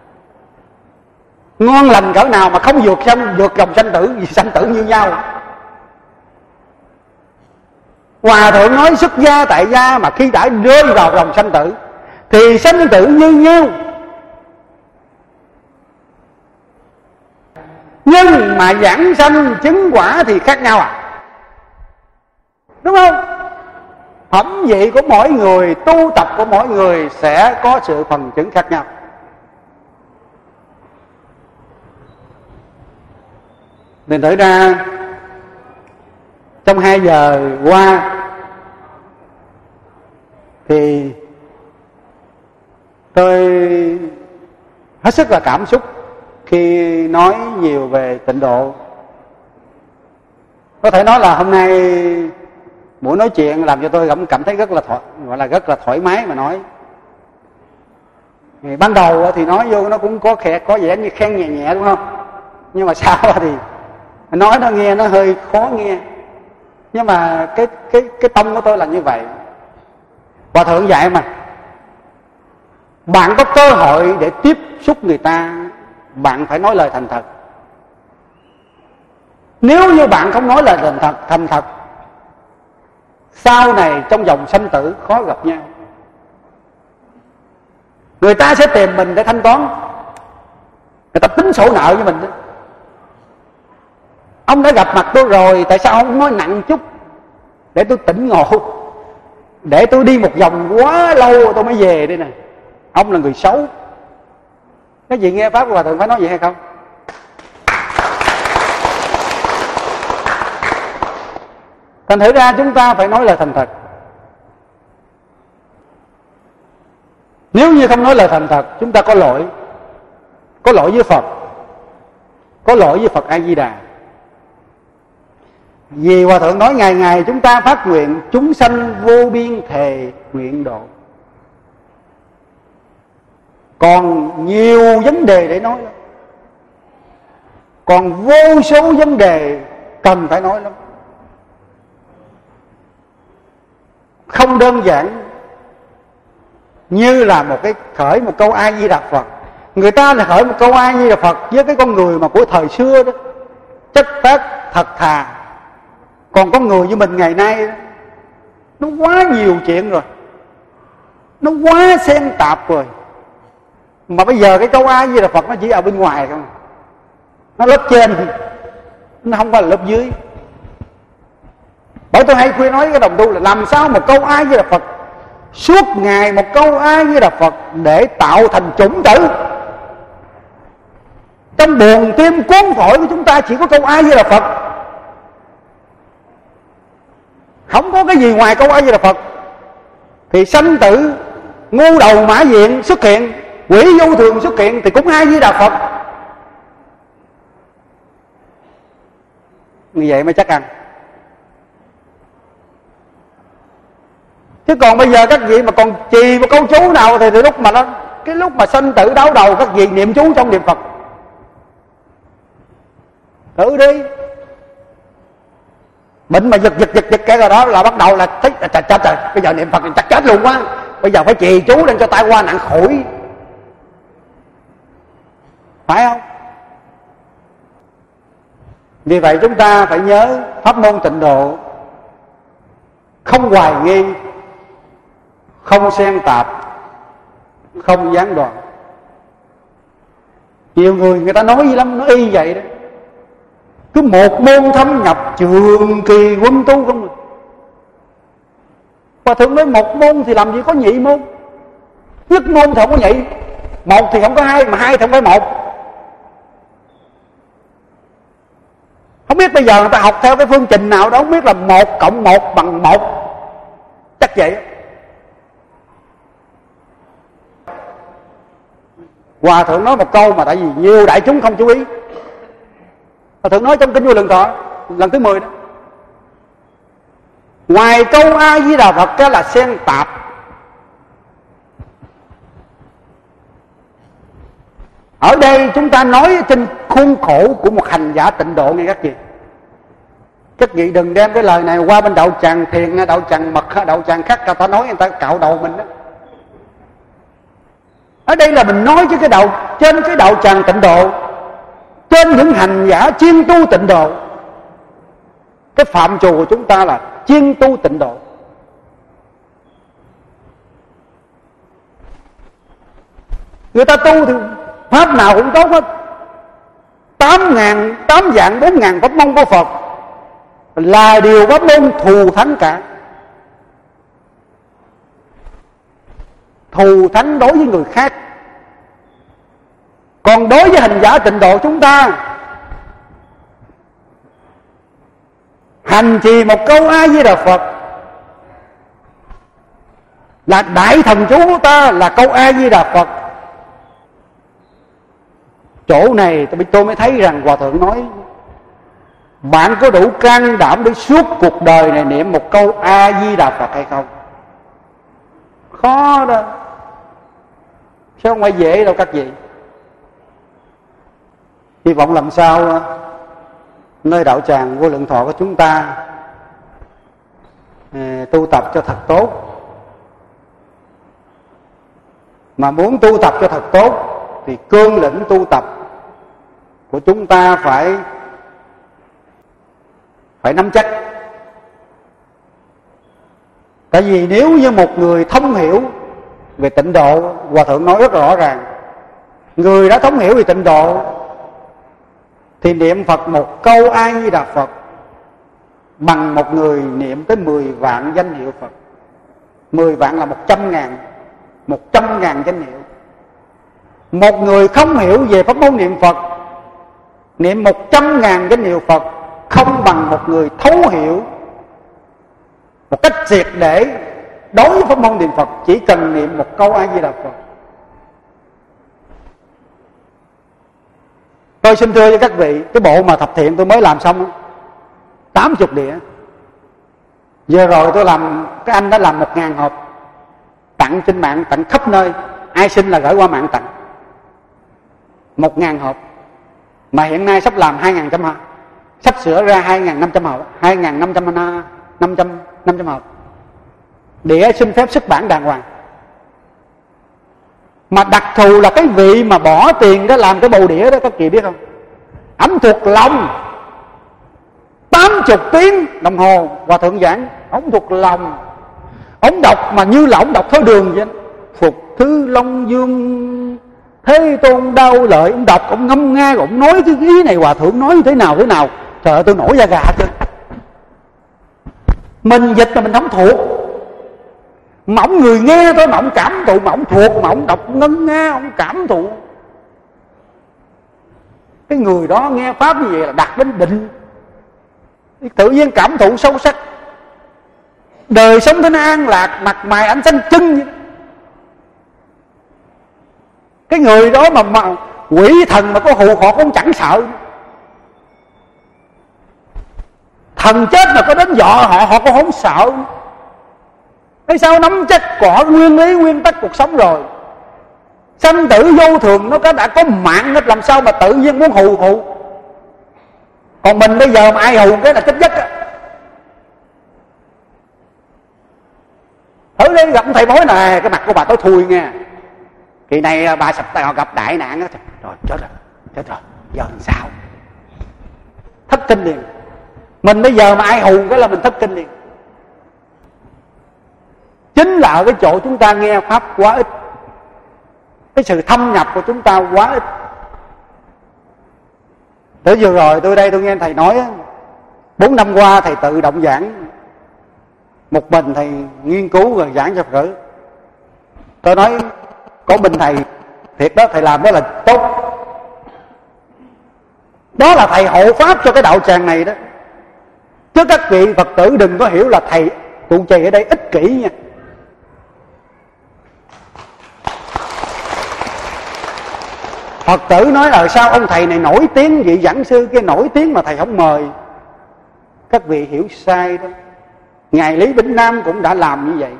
Ngon lành cỡ nào mà không vượt sanh vượt dòng sanh tử, vì sanh tử như nhau. Hòa thượng nói xuất gia tại gia mà khi đã rơi vào dòng sanh tử thì sanh tử như nhau. Nhưng mà giảng sanh chứng quả thì khác nhau à, đúng không? Phẩm vị của mỗi người, tu tập của mỗi người sẽ có sự phần chứng khác nhau. Nên thử ra trong hai giờ qua thì tôi hết sức là cảm xúc khi nói nhiều về tịnh độ. Có thể nói là hôm nay buổi nói chuyện làm cho tôi cảm thấy rất là thoải, gọi là rất là thoải mái mà nói. Thì ban đầu thì nói vô nó cũng có khẽ có vẻ như khen nhẹ nhẹ đúng không? Nhưng mà sau thì nói nó nghe nó hơi khó nghe. Nhưng mà cái cái cái tâm của tôi là như vậy. Hòa thượng dạy mà, bạn có cơ hội để tiếp xúc người ta, bạn phải nói lời thành thật. Nếu như bạn không nói lời thành thật, thành thật sau này trong vòng sanh tử khó gặp nhau. Người ta sẽ tìm mình để thanh toán, người ta tính sổ nợ với mình đó. Ông đã gặp mặt tôi rồi, tại sao ông nói nặng chút để tôi tỉnh ngộ, để tôi đi một vòng quá lâu tôi mới về đây nè. Ông là người xấu. Cái gì nghe pháp của Hòa thượng phải nói vậy hay không? Thành thử ra chúng ta phải nói lời thành thật. Nếu như không nói lời thành thật, chúng ta có lỗi. Có lỗi với Phật, có lỗi với Phật A Di Đà. Vì Hòa thượng nói ngày ngày chúng ta phát nguyện chúng sanh vô biên thề nguyện độ. Còn nhiều vấn đề để nói lắm, còn vô số vấn đề cần phải nói lắm. Không đơn giản như là một cái khởi một câu A Di Đà Phật. Người ta là khởi một câu A Di Đà Phật với cái con người mà của thời xưa đó, chất phát thật thà. Còn con người như mình ngày nay đó, nó quá nhiều chuyện rồi, nó quá xen tạp rồi. Mà bây giờ cái câu A Di Đà Phật nó chỉ ở bên ngoài không, nó lớp trên, nó không phải là lớp dưới. Bởi tôi hay khuyên nói với cái đồng tu là làm sao một câu A Di Đà Phật suốt ngày một câu A Di Đà Phật để tạo thành chủng tử. Trong buồng tim cuốn phổi của chúng ta chỉ có câu A Di Đà Phật, không có cái gì ngoài câu A Di Đà Phật. Thì sanh tử ngu đầu mã diện xuất hiện, quỷ vô thường xuất hiện thì cũng A Di Đà Phật. Như vậy mới chắc ăn. Chứ còn bây giờ các vị mà còn trì một câu chú nào thì từ lúc mà nó cái lúc mà sanh tử đau đầu các vị niệm chú trong niệm Phật. Thử đi. Bệnh mà giật giật giật giật cái rồi đó là bắt đầu là thấy trời trời trời, bây giờ niệm Phật thì chắc chết luôn quá. Bây giờ phải trì chú lên cho tai qua nạn khỏi. Phải không? Vì vậy chúng ta phải nhớ pháp môn tịnh độ không hoài nghi, không xen tạp, không gián đoạn. Nhiều người người ta nói gì lắm, nói y vậy đó. Cứ một môn thâm nhập trường kỳ quân tu không rồi. Và thường nói một môn thì làm gì có nhị môn. Nhất môn thì không có nhị, một thì không có hai, mà hai thì không phải một. Không biết bây giờ người ta học theo cái phương trình nào đó, không biết là một cộng một bằng một. Chắc vậy. Hòa thượng nói một câu mà tại vì nhiều đại chúng không chú ý. Hòa Thượng nói trong Kinh Vô Lượng Thọ lần thứ mười đó. Ngoài câu A Di Đà Phật ra là xen tạp. Ở đây chúng ta nói trên khuôn khổ của một hành giả tịnh độ nghe các vị. Các vị đừng đem cái lời này qua bên đạo tràng thiền, đạo tràng mật, đạo tràng khác, người ta nói người ta cạo đầu mình đó. Ở đây là mình nói với cái đạo, trên cái đạo tràng tịnh độ, trên những hành giả chuyên tu tịnh độ. Cái phạm trù của chúng ta là chuyên tu tịnh độ. Người ta tu thì pháp nào cũng tốt hết. Tám ngàn, tám dạng, bốn ngàn pháp môn của Phật là điều pháp môn thù thắng cả. Thù thắng đối với người khác. Còn đối với hành giả tịnh độ chúng ta, hành trì một câu A Di Đà Phật là đại thần chú của ta, là câu A Di Đà Phật. Chỗ này tôi mới thấy rằng Hòa Thượng nói bạn có đủ can đảm để suốt cuộc đời này niệm một câu A Di Đà Phật hay không? Khó đó. Sao không phải dễ đâu các vị. Hy vọng làm sao nơi đạo tràng Vô Lượng Thọ của chúng ta tu tập cho thật tốt. Mà muốn tu tập cho thật tốt thì cương lĩnh tu tập của chúng ta phải phải nắm chắc. Tại vì nếu như một người thông hiểu về tịnh độ, Hòa Thượng nói rất rõ ràng, người đã thông hiểu về tịnh độ thì niệm Phật một câu A Di Đà Phật bằng một người niệm tới mười vạn danh hiệu Phật. Mười vạn là một trăm ngàn, một trăm ngàn danh hiệu. Một người không hiểu về pháp môn niệm Phật niệm một trăm ngàn danh hiệu Phật không bằng một người thấu hiểu một cách triệt để đối với pháp môn niệm Phật chỉ cần niệm một câu A Di Đà Phật. Tôi xin thưa với các vị, cái bộ mà thập thiện tôi mới làm xong tám mươi đĩa. Vừa rồi tôi làm, cái anh đã làm một ngàn hộp tặng trên mạng, tặng khắp nơi. Ai xin là gửi qua mạng tặng một ngàn hộp. Mà hiện nay sắp làm hai ngàn trăm hộp, sắp sửa ra hai ngàn năm trăm hộp, hai ngàn năm trăm năm trăm năm trăm hộp. Đĩa xin phép xuất bản đàng hoàng. Mà đặc thù là cái vị mà bỏ tiền đó làm cái bầu đĩa đó, các chị biết không? Ẩm thuộc lòng tám mươi tiếng đồng hồ Hòa Thượng giảng, ông thuộc lòng. Ông đọc mà như là ông đọc thơ đường vậy. Phục thứ Long Dương Thế Tôn đau lợi. Ông đọc, ông ngâm nga, ông nói cái ý này Hòa Thượng nói như thế nào thế nào. Trời ơi tôi nổi da gà chứ. Mình dịch là mình không thuộc, mà ông người nghe thôi mà ông cảm thụ, mà ông thuộc, mà ông đọc ngân nga, ông cảm thụ. Cái người đó nghe pháp như vậy là đạt đến định, tự nhiên cảm thụ sâu sắc. Đời sống thế nó an lạc, mặt mày ánh xanh chân. Cái người đó mà, mà quỷ thần mà có hù họ cũng chẳng sợ. Thần chết mà có đến dọa họ, họ cũng không sợ. Tại sao nắm chắc cỏ nguyên lý nguyên tắc cuộc sống rồi. Sanh tử vô thường, nó có đã có mạng hết, làm sao mà tự nhiên muốn hù hù. Còn mình bây giờ mà ai hù cái là chết giấc á. Thử đi gặp thầy bói này, cái mặt của bà tối thui nha. Kỳ này bà sập tay họ gặp đại nạn á. Rồi chết rồi, chết rồi, giờ làm sao? Thất kinh liền. Mình bây giờ mà ai hù cái là mình thất kinh liền. Chính là ở cái chỗ chúng ta nghe pháp quá ít, cái sự thâm nhập của chúng ta quá ít. Tới vừa rồi tôi đây tôi nghe thầy nói, bốn năm qua thầy tự động giảng, một mình thầy nghiên cứu rồi giảng cho Phật tử. Tôi nói có mình thầy thiệt đó, thầy làm đó là tốt. Đó là thầy hộ pháp cho cái đạo tràng này đó. Chứ các vị Phật tử đừng có hiểu là thầy trụ trì ở đây ích kỷ nha. Phật tử nói là sao ông thầy này nổi tiếng, vị giảng sư kia nổi tiếng mà thầy không mời. Các vị hiểu sai đó. Ngài Lý Bỉnh Nam cũng đã làm như vậy.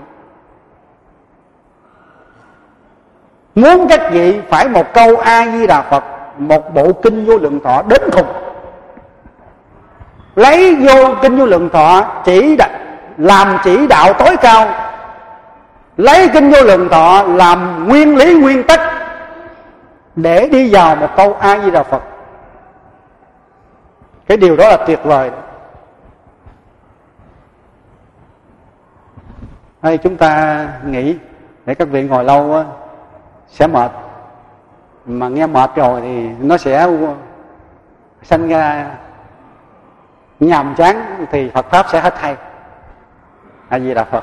Muốn các vị phải một câu A Di Đà Phật, một bộ kinh Vô Lượng Thọ đến cùng. Lấy vô kinh Vô Lượng Thọ chỉ đạo, làm chỉ đạo tối cao. Lấy kinh Vô Lượng Thọ làm nguyên lý nguyên tắc để đi vào một câu A Di Đà Phật. Cái điều đó là tuyệt vời. Hay chúng ta nghĩ để các vị ngồi lâu á sẽ mệt, mà nghe mệt rồi thì nó sẽ sanh ra nhàm chán, thì Phật pháp sẽ hết hay. A Di Đà Phật.